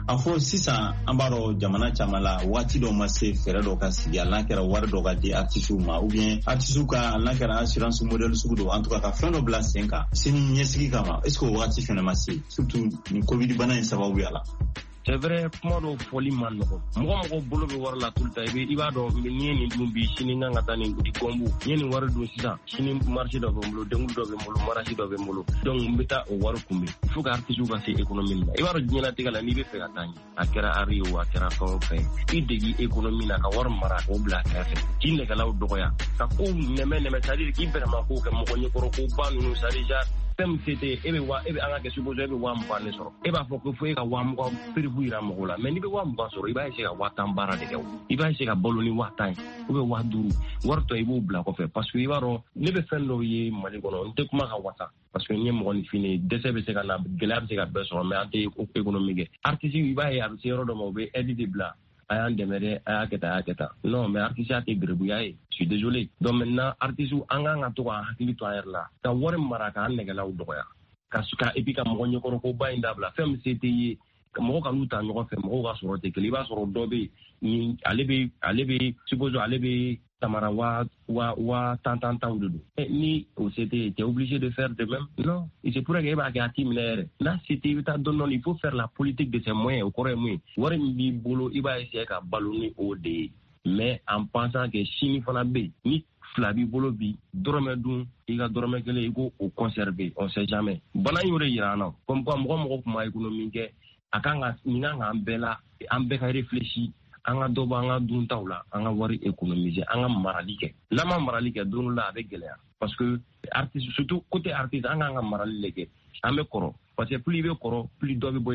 C: a fɔ sisan an b'a dɔn jamana caman la waati dɔ ma se fɛɛrɛ dɔ ka sigi hali n'a kɛra wari dɔ ka di artisiw ma ou bien artisiw ka hali n'a kɛra assurance modèle sugu dɔ en tout cas ka fɛn dɔ bila sen kan sini ɲɛsigi kama est ce que o waati fɛnɛ ma se surtout ni covid bana in sababuya la.
D: C'est vrai, kuma dɔw fɔli man nɔgɔ. Mɔgɔ mɔgɔ bolo bɛ wari la tout le temps i b'a dɔn ni ye nin dun bi sini n kan ka taa nin di kɔnbu n ye nin wari dun sisan sini marché dɔ bɛ n bolo denkundi dɔ bɛ n bolo marché dɔ bɛ n bolo donc n bɛ taa o wari kunbɛn il faut que artisiw ka se économie la i b'a dɔn diɲɛlatigɛ la n'i bɛ fɛ ka taa ɲɛ a kɛra ari ye o a kɛra fɛn o fɛn i degi économie na ka wari mara k'o bila a kɛrɛfɛ k'i nɛgɛlaw dɔgɔya ka kow nɛmɛ nɛmɛ c'est à dire k'i bɛrɛma kow kɛ mɔgɔ ɲɛkɔrɔ ko ba ninnu c'est à dire fɛn min se tɛ e bɛ wa e bɛ an ka kɛ supposé e bɛ wa mugan de sɔrɔ e b'a fɔ ko fo e ka wa mugan pirifu yira mɔgɔw la mais n'i bɛ wa mugan sɔrɔ i b'a essayer ka wa tan baara de kɛ o i b'a essayer ka balo ni wa tan ye ou bien wa duuru wari tɔ i b'o bila kɔfɛ parce que i b'a dɔn ne bɛ fɛn dɔw ye Mali kɔnɔ n tɛ kuma ka wasa parce que n ye mɔgɔninfin ye dɛsɛ bɛ se ka na gɛlɛya bɛ se ka bɛɛ sɔrɔ mais an tɛ économie kɛ artiste i b'a ye a bɛ se yɔrɔ dɔ ma u bɛ aide de bila a y'an dɛmɛ dɛ a y'a kɛ tan a y'a kɛ tan non mais artiste a tɛ berebuya ye je suis désolé donc maintenant artiste an kan ka to ka hakili to an yɛrɛ la ka wari mara k'an nɛgɛlaw dɔgɔya ka ka et puis ka mɔgɔ ɲɛkɔrɔ ko ba in dabila fɛn min se tɛ ye mɔgɔ ka n'u ta ɲɔgɔn fɛ mɔgɔw ka sɔrɔ tɛ kelen i b'a sɔrɔ dɔ bɛ yen ale bɛ ale bɛ suppose ale bɛ tamara wa wa wa tan tan tan de don ni o se tɛ ye tu es obligé de faire de même non et c'est pour ça que e b'a kɛ a t'i minɛ yɛrɛ n'a se tɛ i bɛ taa dɔɔnin dɔɔnin il faut faire la politique de ses moyens o kɔrɔ ye mun ye wari min b'i bolo i b'a essayer ka balo ni o de ye mais en pensant que sini fana bɛ yen ni fila b'i bolo bi dɔrɔmɛ dun i ka dɔrɔmɛ kelen i ko o conserver on sait jamais bana in y'o de yira an na comme quoi mɔgɔ mɔgɔ tun ma économie kɛ a kan ka nin kan k'an bɛɛ la an bɛɛ ka réfléchir an ka dɔ bɔ an ka duntaw la an ka wari économiser an ka marali kɛ n'an ma marali kɛ don dɔ la a bɛ gɛlɛya parce que artiste surtout côté artiste an k'an ka marali de kɛ an bɛ kɔrɔ parce que plus i bɛ kɔrɔ plus dɔ bɛ bɔ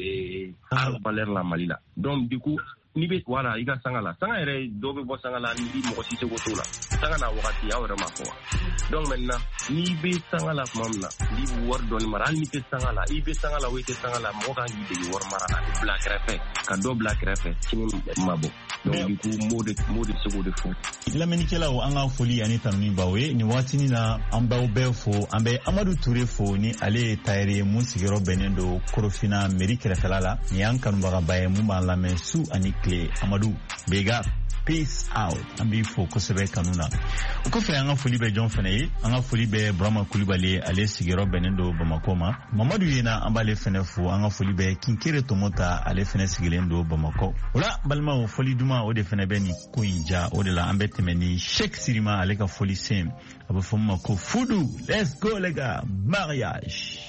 D: i ka valeur la Mali la donc du coup n'i bɛ wala i ka sanga la sanga yɛrɛ dɔw bɛ bɔ sanga la ni mɔgɔ si seko t'o la sanga na wagati aw yɛrɛ ma fɔ wa donc maintenant n'i bɛ sanga la tuma min na n'i bɛ wari dɔɔni mara hali n'i tɛ sanga la i bɛ sanga la o i tɛ sanga la mɔgɔ kan k'i dege wari mara la bila kɛrɛfɛ ka dɔ bila kɛrɛfɛ sini ma bɔ donc du coup m'o de m'o de seko de fɔ.
F: lamɛnnikɛlaw an ka foli ani tanuni baw ye nin waatinin na an b'aw bɛɛ fo an bɛ Amadu Ture fo ni ale ye tayɛri ye mun sigiyɔrɔ bɛnnen don Korofina mairie kɛrɛfɛla la nin y'an kanubagaba ye mun b'an lamɛn su ani tile Amadu Bega peace out an b'i fo kosɛbɛ kanu na o kɔfɛ an ka foli bɛ jɔn fɛnɛ ye an ka foli bɛ Burama Kulibali ale sigiyɔrɔ bɛnnen don Bamako ma Mamadu Yena an b'ale fɛnɛ fo an ka foli bɛ Kinkere Tomota ale fɛnɛ sigilen don Bamako o la balimaw foli duman o de fɛnɛ bɛ nin ko in ja o de la an bɛ tɛmɛ ni Sheikh Sirima ale ka foli sen a bɛ fɔ min ma ko fudu let's go les gars mariage.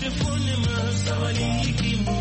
E: telefone ma sabali kimu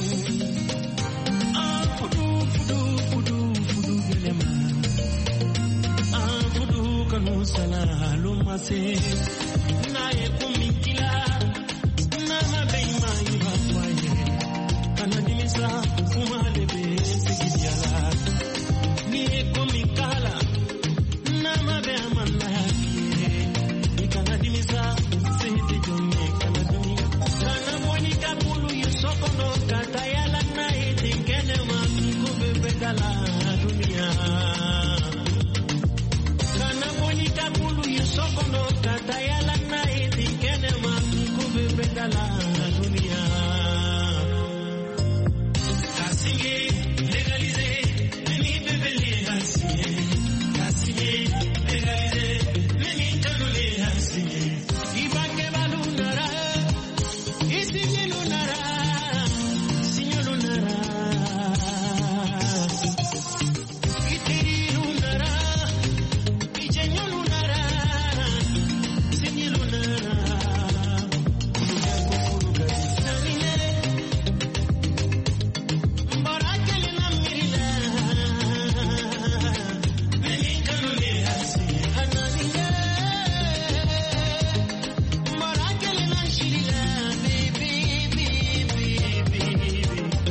E: ah fudu fudu fudu fudu gelema ah fudu kanu sana lumase na e kumikila na mabeima iba kwaye kana dimisa kuma lebe sigidiala ni e kumikala na mabe amana yake kana dimisa sehiti jonne kana dunia kana monika bulu yusokono katayala na eti kene mami kubebedala dunia kana monika bulu yusokono katayala na eti kene mami kubebedala dunia kasige legalize ni bebele hasiye kasige legalize ni kanule hasiye ibange balunara isinye lunara sinyo lunara itiri lunara ijenyo lunara sinye lunara nanine mbarakele na mirila neni kanule hasiye hananine mbarakele na shirila baby baby baby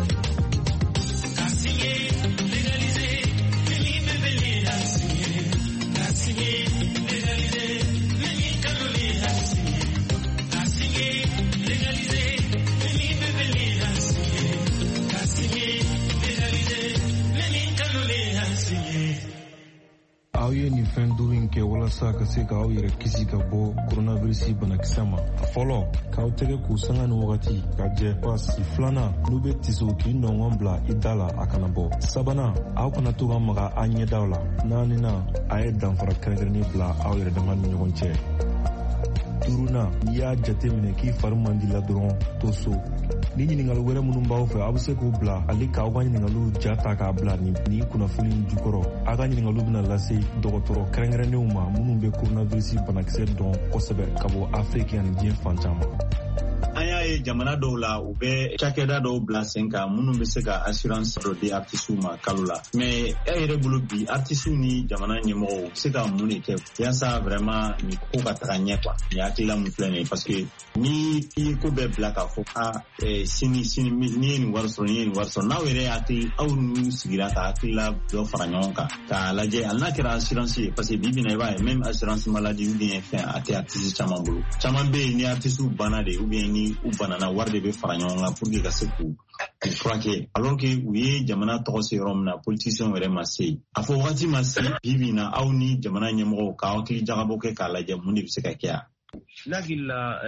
E: kasige legalize neni bebele hasiye kasige legalize neni kanule hasiye kasige legalize neni bebele hasiye kasige legalize neni kanule hasiye.
J: aw ye nin fɛn duuru in kɛ walasa ka se k'aw yɛrɛ kisi ka bɔ koronavirisi banakisɛ ma. A fɔlɔ k'aw tɛgɛ k'u sanga ni wagati ka jɛ pasi. Filanan n'u bɛ tiso k'i nɔngɔn bila i da la a kana bɔ. Sabanan aw kana to ka maga a ɲɛdaw la. Naaninan a ye danfara kɛrɛnkɛrɛnnen bila aw yɛrɛ dama ni ɲɔgɔn cɛ. Duurunan n'i y'a jateminɛ k'i fari man di la dɔrɔn to so. Ni ɲininkali wɛrɛ minnu b'aw fɛ aw bɛ se k'u bila ale k'aw ka ɲininkaliw ja ta k'a bila nin nin kunnafoni in jukɔrɔ. A ka ɲininkaliw bɛna lase dɔgɔtɔrɔ kɛrɛnkɛrɛnnenw ma minnu bɛ koronavirisi banakisɛ dɔn kosɛbɛ ka bɔ Afiriki ani diɲɛ fan caman.
C: An y'a ye jamana dɔw la u bɛ cakɛda dɔw bila sen kan minnu bɛ se ka assurance dɔ di artisiw ma kalo la. Mais e yɛrɛ bolo bi artisiw ni jamana ɲɛmɔgɔw se ka mun de kɛ yaasa vraiment nin ko ka taga ɲɛ quoi. Nin hakilila mun filɛ nin ye parce que ni i ko bɛɛ bila k'a fɔ a sini sini ni ye nin wari sɔrɔ ni ye nin wari sɔrɔ n'aw yɛrɛ hakili aw n'u sigira ka hakilila dɔ fara ɲɔgɔn kan k'a lajɛ hali n'a kɛra assurance ye parce que bi bi na i b'a ye même assurance maladie ou bien fɛn a tɛ artiste caman bolo. Caman bɛ yen ni artisiw banna de ou bien ni u banana wari de bɛ fara ɲɔgɔn kan pour que ka se k'u furakɛ alors que u ye jamana tɔgɔ se yɔrɔ min na politicien yɛrɛ ma se yen. A fɔ wagati ma se bi bi na aw ni jamana ɲɛmɔgɔw k'aw hakili jagabɔ kɛ k'a lajɛ mun de bɛ se ka kɛ yan.
D: N'akila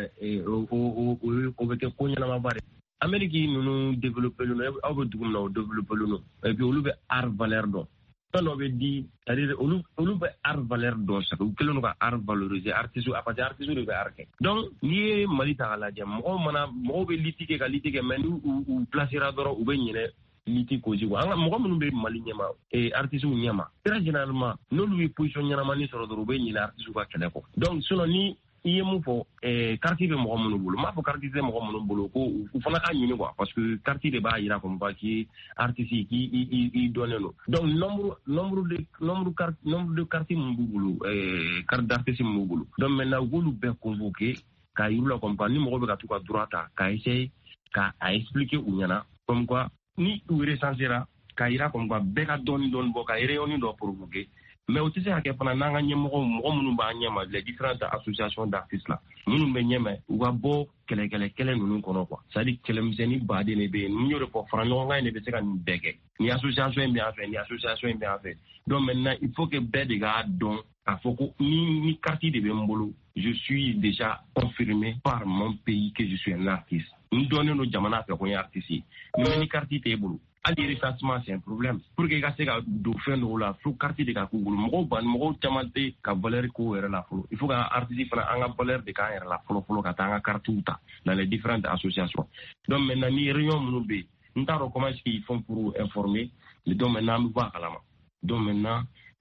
D: o bɛ kɛ ko ɲɛnamaba de. Amérique ninnu développé lu aw bɛ dugu min na o développé lu et puis olu bɛ art valeur dɔn. Fɛn dɔ bɛ di c'est-à-dire olu olu bɛ art valeur dɔn sabu u kɛlen don ka art valoriser artiste a parce que artiste de bɛ art kɛ. Donc n'i ye Mali ta k'a lajɛ mɔgɔw mana mɔgɔw bɛ liti kɛ ka liti kɛ mais n'u u placera dɔrɔn u bɛ ɲinɛ liti cause quoi. An ka mɔgɔ minnu bɛ Mali ɲɛma et artistes ɲɛma très généralement n'olu ye position ɲɛnamani sɔrɔ dɔrɔn u bɛ ɲinɛ artistes ka kɛlɛ kɔ. Donc sinon ni i ye mun fɔ quartier bɛ mɔgɔ minnu bolo m'a fɔ quartier tɛ mɔgɔ minnu bolo ko u fana ka ɲini quoi parce que quartier de b'a jira comme quoi k'i artiste k'i i dɔnnen don. Donc nombre nombre de nombre nombre de quartier mun b'u bolo carte d'artiste mun b'u bolo. Donc maintenant u b'olu bɛɛ convoquer k'a yir'u la comme quoi ni mɔgɔ bɛ ka t'u ka droit ta k'a essayer k'a expliquer u ɲɛna comme quoi ni u recensera k'a yira comme quoi bɛɛ ka dɔɔni dɔɔni bɔ ka réunion dɔ provoquer. Mais o tɛ se ka kɛ fana n'an ka ɲɛmɔgɔ mɔgɔ minnu b'an ɲɛma les différentes associations d'artistes la minnu bɛ ɲɛmɛ u ka bɔ kɛlɛkɛlɛ kɛlɛ ninnu kɔnɔ quoi c'est à dire kɛlɛmisɛnnin baden de bɛ yen n y'o de fɔ fara ɲɔgɔn kan in de bɛ se ka nin bɛɛ kɛ ni association in bɛ yan fɛ ni association in bɛ yan fɛ donc maintenant il faut que bɛɛ de k'a dɔn k'a fɔ ko ni ni carte de bɛ n bolo je suis déjà confirmé par mon pays que je suis un artiste n dɔnnen don jamana fɛ ko n ye artiste ye mais ni carte t'e bolo hali recensement c'est un problème pour que i ka se ka don fɛn dɔw la fo carte de ka k'u bolo mɔgɔw ban mɔgɔw caman tɛ ka valeur k'u yɛrɛ la fɔlɔ il faut ka artiste fana an ka valeur de k'an yɛrɛ la fɔlɔ fɔlɔ ka taa an ka cartes ta dans les différentes associations donc maintenant ni réunion minnu bɛ yen n t'a dɔn comment est-ce qu'ils font pour informer donc maintenant an bɛ bɔ a kalama donc maintenant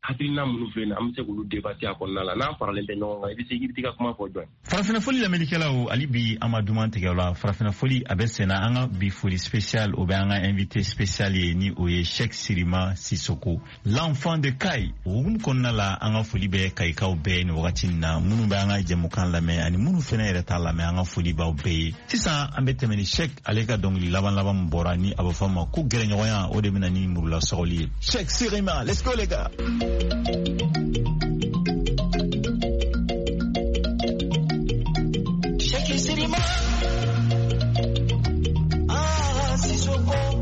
D: hakilina minnu filɛ nin an bɛ se k'olu debate a kɔnɔna la n'a faralen tɛ ɲɔgɔn kan i bɛ se i bɛ t'i ka kuma fɔ jɔn.
F: farafina foli lamɛnnikɛlaw hali bi an ma duman tigɛ o la farafina foli a bɛ senna an ka bi foli spécial o bɛ an ka invité spécial ye ni o ye Cheikh Sirima Sissoko l'enfant de Kayi o hukumu kɔnɔna la an ka foli bɛ kayikaw bɛɛ ni wagati in na minnu bɛ an ka jɛmukan lamɛn ani minnu fana yɛrɛ t'a lamɛn an ka foli b'aw bɛɛ ye sisan an bɛ tɛmɛ ni Cheikh ale ka dɔnkili laban laban min bɔra ni a bɛ fɔ a ma ko gɛrɛɲɔgɔnya o de bɛna ni murula sɔgɔli ye. Cheikh Sirima, let's go les gars.
E: Cheikh Sirima ah Sissoko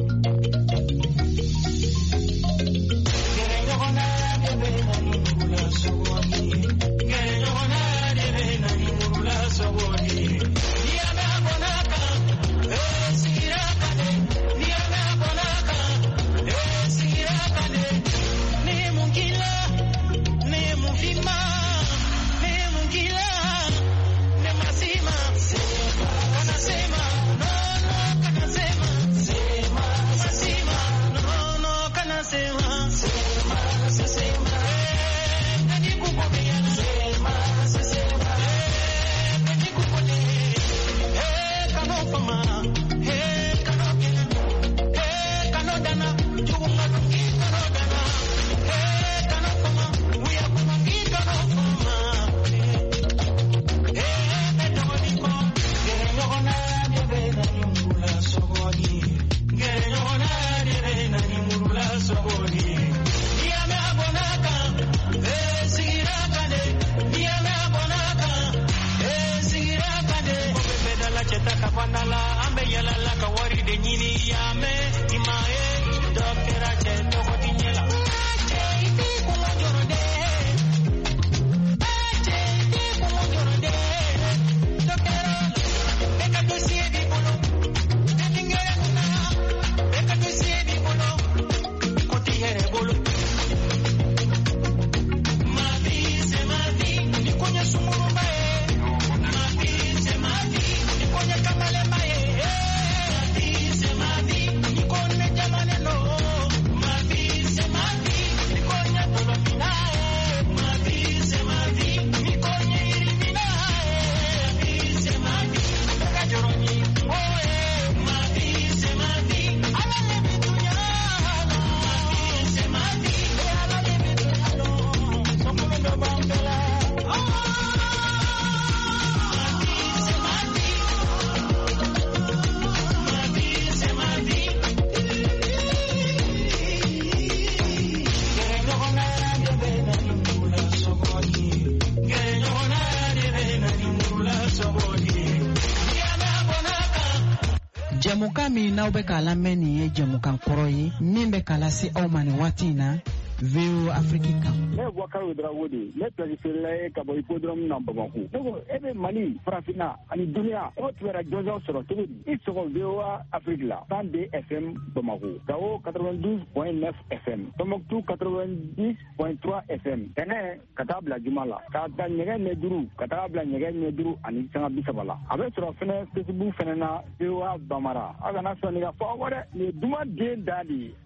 A: Jɛmukan min n'aw bɛ k'a lamɛn nin ye jɛmukan kɔrɔ ye min bɛ k'a lase aw ma nin waati in na V O Afrique kan.
K: Ne ye Boubacar Ouedraogo de ye, ne planifiela ye ka bɔ hippodrome na Bamako. Ne ko e bɛ Mali, farafinna ani duniya o tun bɛ jɔnjɔn sɔrɔ cogo di? I sɔgɔ V O Afrique la cent deux F M Bamako, Gao quatre-vingt-douze point neuf F M, Tombouctou quatre-vingt-dix point trois F M, Tɛnɛ ka taa bila Juma la, ka taa ɲɛgɛn ɲɛ duuru ka taa bila ɲɛgɛn ɲɛ duuru ani sanga bi saba la. A bɛ sɔrɔ fɛnɛ Facebook fɛnɛ na V O A Bamara. A kana sɔn nin ka fɔ aw kɔ dɛ, nin ye duman den da de ye.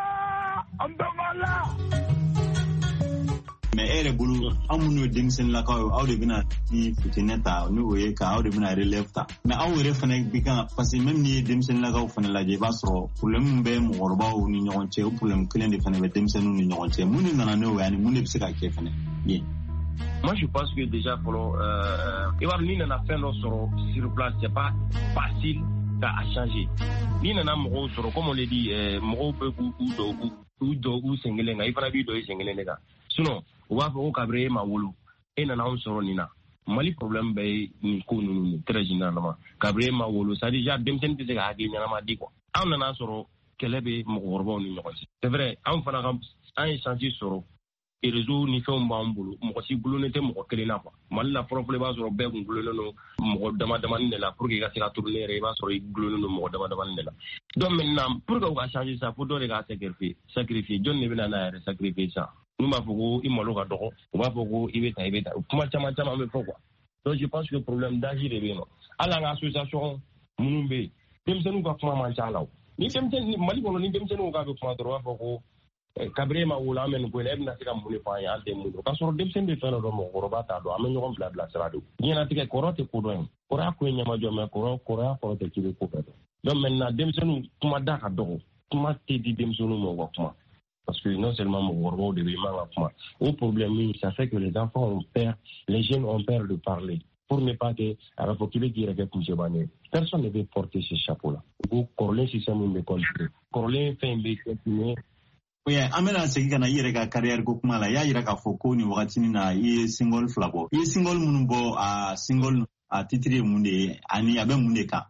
K: Aa an bɛɛ b'a la.
C: mais e yɛrɛ bolo an minnu ye denmisɛnnilakaw ye aw de bɛna ni fitinɛ ta ni o ye ka aw de bɛna relève ta mais aw yɛrɛ fana bi kan parce que même n'i ye denmisɛnnilakaw fana lajɛ i b'a sɔrɔ problème bɛ mɔgɔkɔrɔbaw ni ɲɔgɔn cɛ o problème kelen de fana bɛ denmisɛnninw ni ɲɔgɔn cɛ mun de nana n'o ye ani mun de bɛ se ka kɛ fana ye.
D: Moi, je pense que déjà, pour euh, il va venir dans la fin de sur place, c'est pas facile à changer. Ni nana mɔgɔw sɔrɔ comme on le dit, mɔgɔw bɛ k'u dɔw k'u dɔw k'u sen kelen kan, i fana b'i dɔ i sen kelen de kan. Sinon, u b'a fɔ ko Kabire e ma wolo, e nana anw sɔrɔ nin na. Mali problème bɛ ye nin ko ninnu très généralement. Kabire e ma wolo, c'est déjà denmisɛnnin tɛ se ka hakili ɲɛnama di quoi. Anw nana sɔrɔ kɛlɛ bɛ mɔgɔkɔrɔbaw ni ɲɔgɔn cɛ. C'est vrai, anw fana ka an ye chantier sɔrɔ. Réseau ni fɛnw b'an bolo mɔgɔ si gulonnen tɛ mɔgɔ kelen na quoi. Mali la fɔlɔ fɔlɔ i b'a sɔrɔ bɛɛ kun gulonnen don mɔgɔ dama damani de la pour que i ka se ka tourner yɛrɛ i b'a sɔrɔ i gulonnen don mɔgɔ dama damani de la. Donc maintenant pour que u ka changer ça fo dɔ de k'a sacrifier sacrifier jɔn de bɛna n'a yɛrɛ sacrifier ça. N'u b'a fɔ ko i malo ka dɔgɔ u b'a fɔ ko i bɛ ta i bɛ ta kuma caman caman bɛ fɔ quoi. Donc je pense que problème d'âge de bɛ yen nɔ. Hali an ka association minnu bɛ yen denmisɛnninw ka kuma man ca la o. Ni denmisɛnnin Mali kɔnɔ ni denmisɛnninw k'a bɛ kuma dɔrɔn u b'a fɔ ko kabire ma wula men ko ne na tika mun fa ya de mun ka soro dem sen de feno do mo goroba ta do amen ñogom bla bla sara do ñena tika korote ko do en kora ko nyama jo me koro kora ko te kire ko pedo donc maintenant dem senu kuma da ka do kuma te di dem senu mo wa kuma parce que non seulement mon goroba de ma kuma au problème ça fait que les enfants ont peur les jeunes ont peur de parler pour ne pas que à la population qui regarde monsieur Bané personne ne veut porter ce chapeau là au corolé système de contrôle corolé fait un continuer.
C: Oui, amena segi kana yere ka carrière ko kuma la ya yira ka foko ni wakati ni na ye single flabo ye single munbo a single a titire munde ani abe munde ka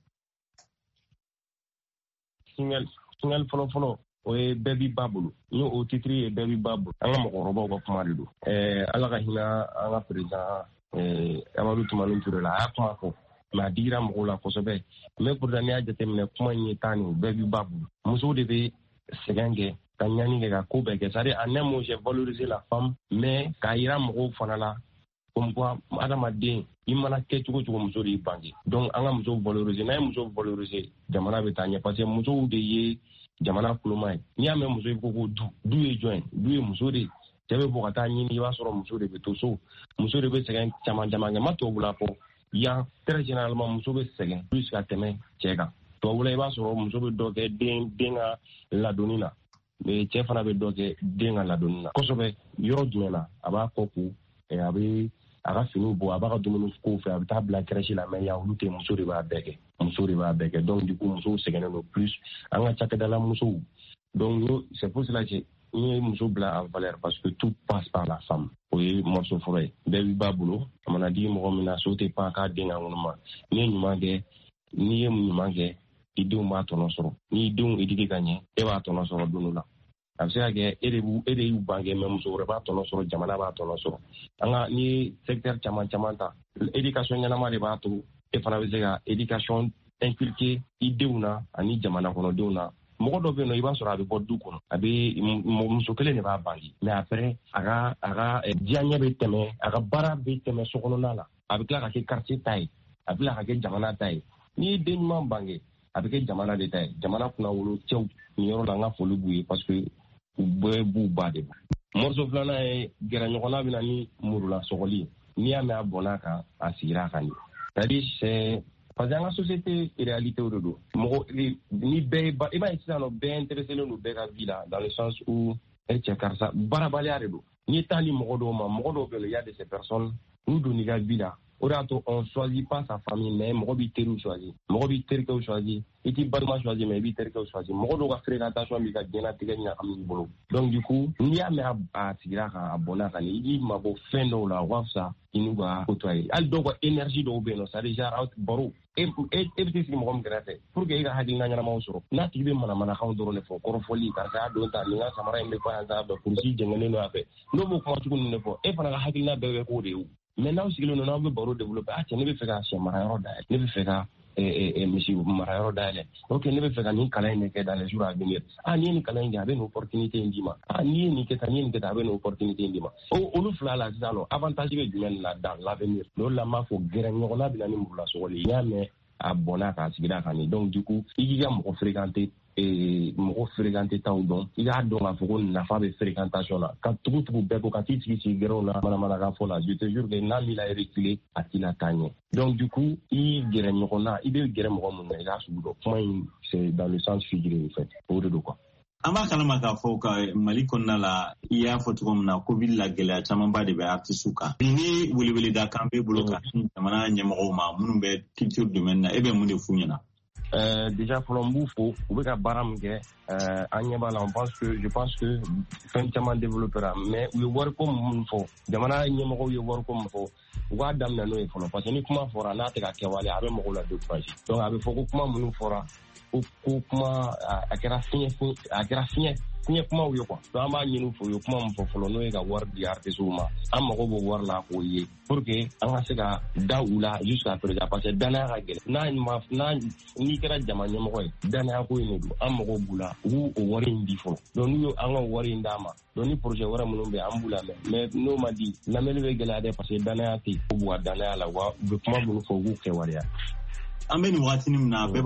D: single single follow follow o e baby babulu ni o titire e baby babulu anga mo robo ko kuma lido eh ala ka hina anga president eh Amadou Toumani Touré la akuma ko ma dira mo la ko sobe mais pour dani a jete me kuma ni tani baby babulu muso de be segenge kanyani ke ka ko be ke sare en un mot j'ai valorisé la femme mais ka ira mo fana la comme quoi adama den imana ke tugo tugo muso ri bangi donc anga muso valoriser na muso valoriser jamana be tanya parce que muso de ye jamana kulumai ni ame muso ko ko du du e join du e muso de tebe bo kata ni ni wa soro muso de be to so muso de be segen chama chama ma to bula ko ya très généralement muso be segen plus ka teme chega to bula ba soro muso be do ke den denga la donina mais chef fana be do ke denga la donina ko so be yoro jumela aba ko ku e abi aga fini bo aba ka dumunu ko fe abi ta bla crèche la mais ya ulute muso de ba beke muso de ba beke donc du coup muso segen no plus anga chaka dala muso donc c'est pour cela que ni muso bla en valeur parce que tout passe par la femme oui morceau forêt baby babulo amana di mo mina sauter pas ka denga ngoma ni nyuma ge ni yem nyuma ge idou ma tono soro ni idou idike ganye e wa tono soro dunula abse ge erebu erebu bange même so reba tono soro jamana ba tono soro anga ni secteur chaman chamanta éducation nyana ma de ba to e fana be ga éducation inculquer idewna ani jamana kono dewna mogo do be no iba soro abi boddu kono abi muso kele ne ba bangi mais après aga aga dianya be teme aga bara be teme sokono nala abi kla ka ke quartier tay abi la ka ke jamana tay ni denma bangi abi ke jamana de tay jamana kuna wolo cew ni yoro la nga folu buye parce que bu bu bade morso flana e gera nyokona bina ni murula sokoli ni ame abona ka asira kan c'est-à-dire c'est parce que dans la société et réalité au dodo mo ni be ba e ba itsana no be intéressé no be ka villa dans le sens où elle checker ça barabali aredo ni tali mo do ma mo do be il y a de ces personnes nous doni ga villa orato on choisit pas sa famille mais mo bi teru choisit mo bi teru ko choisit iti barma choisit mais bi teru ko choisit mo do ga fréquentation bi ga gena tiganya am bolo donc du coup ni ame a tigira ka abona ka ni di mabo fendo la wafsa inuga kotoy al dogo énergie do be no ça déjà out baro e e e biti mo ngom grate pour que ga hadi ngana ma usuro na tibe mana mana ka ndoro ne fo koro foli ka sa do ta ni nga samara imbe ko anda do kursi jengene no ape no mo ko tukun ne fo e fana ga hadi na be ko de maintenant si nous n'avons pas développé ah tiens ne veut faire ça marayoro d'ail ne veut faire eh eh monsieur marayoro d'ail donc ne veut faire ni kala ne que dans les jours à venir ah ni ni kala ngi une opportunité ndima ah ni ni que tani ni que ta une opportunité ndima o o lu fla la zalo avantage be jumen la dans l'avenir lo la ma fo gere ngona bi na ni mbula so wali ya me abona ka sigida kan donc du coup il y a mo fréquenter et mo fréquenter taw don il y a donc la fo na fa be fréquentation là quand tout tout be ko kati ti ci gero na mana mana ka fo la je te jure que na mi la reculé atila tanye donc du coup il gere ngona il be gere mo mo na ga su do point c'est dans le sens figuré en fait pour de quoi
C: amba kalama ka fo ka mali konna la iya fo to na covid la gela chama ba de be artisuka ni wuli wuli da kambe bloka mana nyamo ma munu be culture domaine na ebe mun de funyana
D: Euh, déjà Flambou faut ou ka baram ge euh anyaba là on pense que je pense que finalement développera mais we work comme fo jamana nyemo ko we work comme fo wa dam na no e fo parce que ni kuma fora na te ka kewale abe mo la de page donc abe fo ko kuma mun fora ko kuma akera signé akera signé signé kuma wo ko donc amba nyinu fo yo kuma mo fo fo no e ga war di artiste uma amma ko bo war la ko ye pour que an ka se ka daula jusqu'à présent parce que dana ka gele na ma na ni kera jamanya mo ko dana ko ni du amma ko bula u o wari ndi fo donc ñu an ko wari ndama donc ni projet wara mo be ambula mais no ma di la mele be gele ade parce que dana ti ko bo dana la wa be kuma mo fo ku ke wari ya
C: ambe ni wati ni na be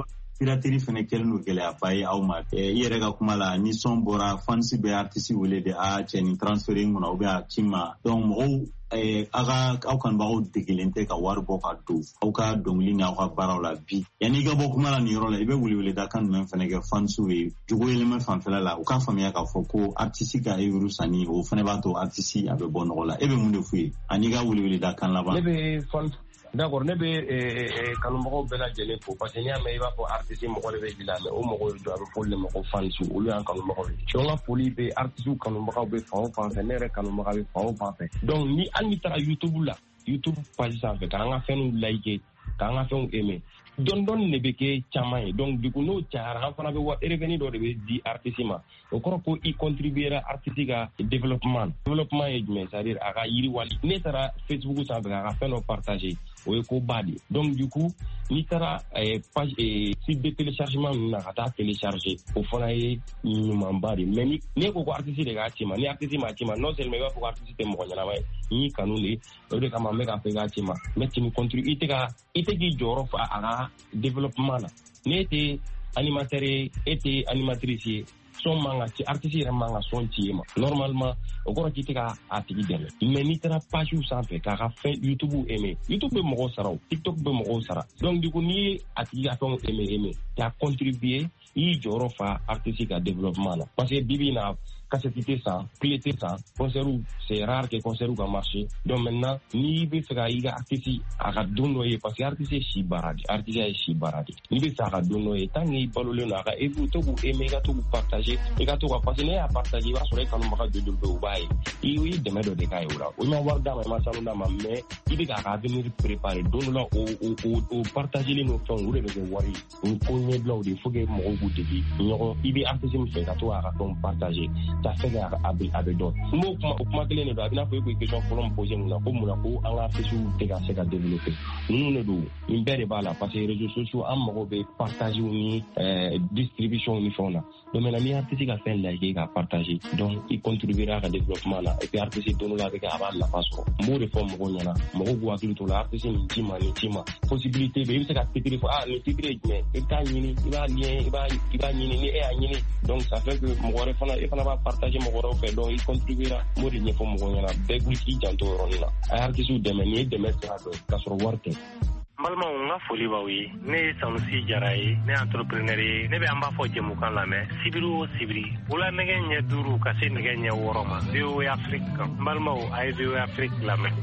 C: piraterie fɛnɛ kɛlen no gɛlɛyaba ye aw ma i yɛrɛ ka kuma la ni sɔn bɔra fansi bɛ artiste wele de a cɛ nin transférer ŋɔnɔ ou bien a ci ma donc mɔgɔw Eh, aga aw kanbagaw degelen tɛ ka wari bɔ ka don aw ka dɔnkili ni aw ka baaraw la bi yanni i ka bɔ kuma la nin yɔrɔ la i bɛ welewele da kan jumɛn fɛnɛ kɛ fansiw ye jogo yɛlɛma fanfɛla la u k'a faamuya k'a fɔ ko artiste ka euro sanni o fɛnɛ b'a to artiste a bɛ bɔ nɔgɔ la e bɛ mun de f'u ye ani ka welewele da kan laban.
D: Ne bɛ fan d'accord ne bɛ kanubagaw bɛɛ lajɛlen fo parce que n'i y'a mɛn i b'a fɔ artiste mɔgɔ de bɛ gila mɛ o mɔgɔ jɔ a bɛ fɔli de ma ko fansiw olu y'an kanubagaw ye donc n ka foli bɛ artiste kanubagaw bɛ fan o fan fɛ ne yɛrɛ kanubaga bɛ fan o fan fɛ donc ni hali n'i taara YouTube la YouTube page sanfɛ k'an ka fɛnw like k'an ka fɛnw aimer dɔɔni dɔɔni de bɛ kɛ caman ye donc du coup n'o cayara an fana bɛ wa revenu dɔ de bɛ di artiste ma o kɔrɔ ko i contribuera artiste ka développement développement ye jumɛn c'est à dire a ka yiriwali ne taara Facebook sanfɛ k'a ka fɛn dɔ partager o ye ko ba de donc du coup n'i taara page site de téléchargement ninnu na ka taa télécharger o fana ye ɲumanba de mais ni ne ko ko artiste de k'a ci ma ni artiste m'a ci ma non seulement i b'a fɔ ko artiste tɛ mɔgɔ ɲɛnama ye n y'i kanu de o de kama n bɛ k'a fɔ i k'a ci ma mais tu me contribues i tɛ ka i tɛ k'i jɔyɔrɔ fa a ka développement la n'e tɛ animateur ye e tɛ animatrice ye son man ka ci artiste yɛrɛ man ka son ci e ma normalement o kɔrɔ k'i tɛ ka a tigi dɛmɛ mais n'i taara page sanfɛ k'a ka fɛn YouTube aimer YouTube bɛ mɔgɔw sara o TikTok bɛ mɔgɔw sara donc du coup n'i ye a tigi ka fɛnw aimer aimer k'a contribuer i y'i jɔyɔrɔ fa artiste ka développement la parce que bibi in na cassette tɛ san clé tɛ san concert c'est rare que concert ka marcher donc maintenant n'i bɛ fɛ ka i ka artiste a ka don dɔ ye parce que artiste ye si baara de artiste ye si baara de n'i bɛ fɛ a ka don dɔ ye tant que i balolen don a ka i b'u to k'u aimer i ka to k'u partager i ka to ka parce que ne y'a partager i b'a sɔrɔ i kanubaga joli joli bɛ u b'a ye i y'i dɛmɛ dɔ de k'a ye o la o ma wari d'a ma i ma sanu d'a ma mais i bɛ k'a ka avenir préparer don dɔ la o o o partageli n'o fɛnw o de bɛ kɛ wari o ko ɲɛbilaw de faut que mɔgɔw k'u dege ɲɔgɔn i bɛ artiste min fɛ ka to k'a ka fɛnw partager ta fɛ ka a bɛ dɔn n b'o kuma o kuma kelen de don a bɛ n'a fɔ e ko question fɔlɔ min posé mun na ko mun na ko an ka artistes tɛ ka se ka développer ninnu de don nin bɛɛ de b'a la parce que réseaux sociaux an mago bɛ partage ni distribution ni fɛnw na donc maintenant ni artiste ka fɛn like ka partager donc i contribuera a ka développement la et puis artiste don dɔ la a bɛ kɛ a b'a nafa sɔrɔ n b'o de fɔ mɔgɔw ɲɛna mɔgɔw k'u hakili to la artiste nin ci ma nin ci ma possibilité bɛ i bɛ se ka titre fɔ ah nin titre ye jumɛn i bɛ taa ɲini i b'a lien i b'a i b'a ɲini ni e y'a ɲini donc ça fait que mɔgɔ wɛrɛ fana e fana b'a partager mɔgɔ wɛrɛw fɛ donc i contribuera n b'o de ɲɛfɔ mɔgɔw ɲɛna bɛɛ k'i k'i janto o yɔrɔnin na a ye artiste dɛmɛ nin ye dɛmɛ sira dɔ ye k'a sɔrɔ wari tɛ.
L: N balimaw n ka foli b'aw ye ne ye Sanusi Jara ye ne ye entrepreneur ye ne bɛ an b'a fɔ jɛmukan lamɛn sibiri o sibiri wula nɛgɛ ɲɛ duuru ka se nɛgɛ ɲɛ wɔɔrɔ ma V O A Afrique kan n balimaw a ye V O A Afrique lamɛn.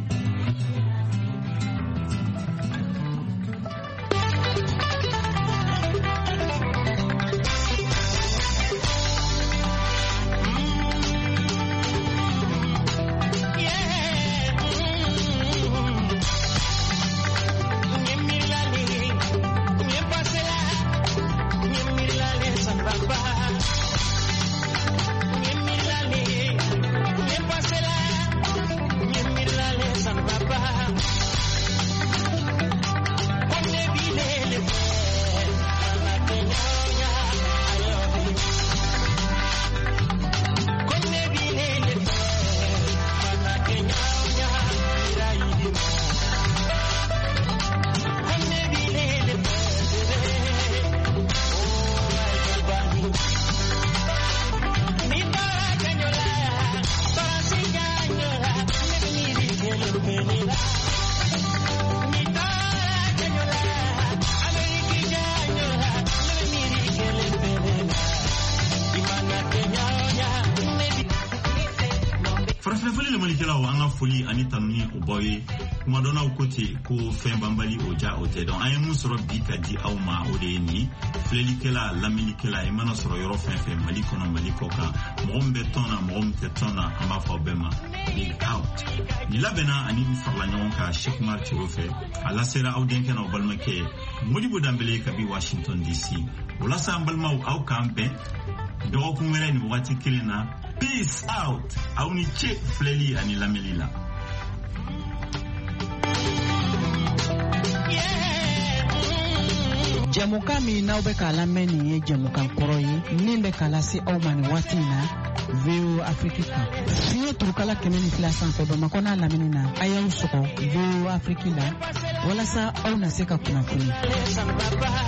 C: foli ani tanuni o baw ye kuma dɔnnaw ko ten ko fɛn banbali o ja o tɛ dɔn an ye mun sɔrɔ bi ka di aw ma o de ye nin filɛlikɛla lamɛnnikɛla i mana sɔrɔ yɔrɔ fɛn fɛn mali kɔnɔ mali kɔ kan mɔgɔ min bɛ tɔn na mɔgɔ min tɛ tɔn na an b'a fɔ bɛɛ ma big out nin labɛnna ani n farala ɲɔgɔn kan Sheikh Umar Ciro fɛ a lasera aw denkɛ n'aw balimakɛ Modibo Danbele kabi Washington D C o la sa an balimaw aw k'an bɛn dɔgɔkun wɛrɛ nin wagati kelen na peace out aw ni ce filɛli ani lamɛnni la.
A: Jɛmukan min n'aw bɛ k'a lamɛn nin ye jɛmukan kɔrɔ ye min bɛ k'a lase aw ma nin waati in na V O Afrique kan fiɲɛ turukala kɛmɛ ni fila sanfɛ Bamakɔ n'a lamini na a y'aw sɔgɔ V O Afrique la walasa aw na se ka kunnafoni.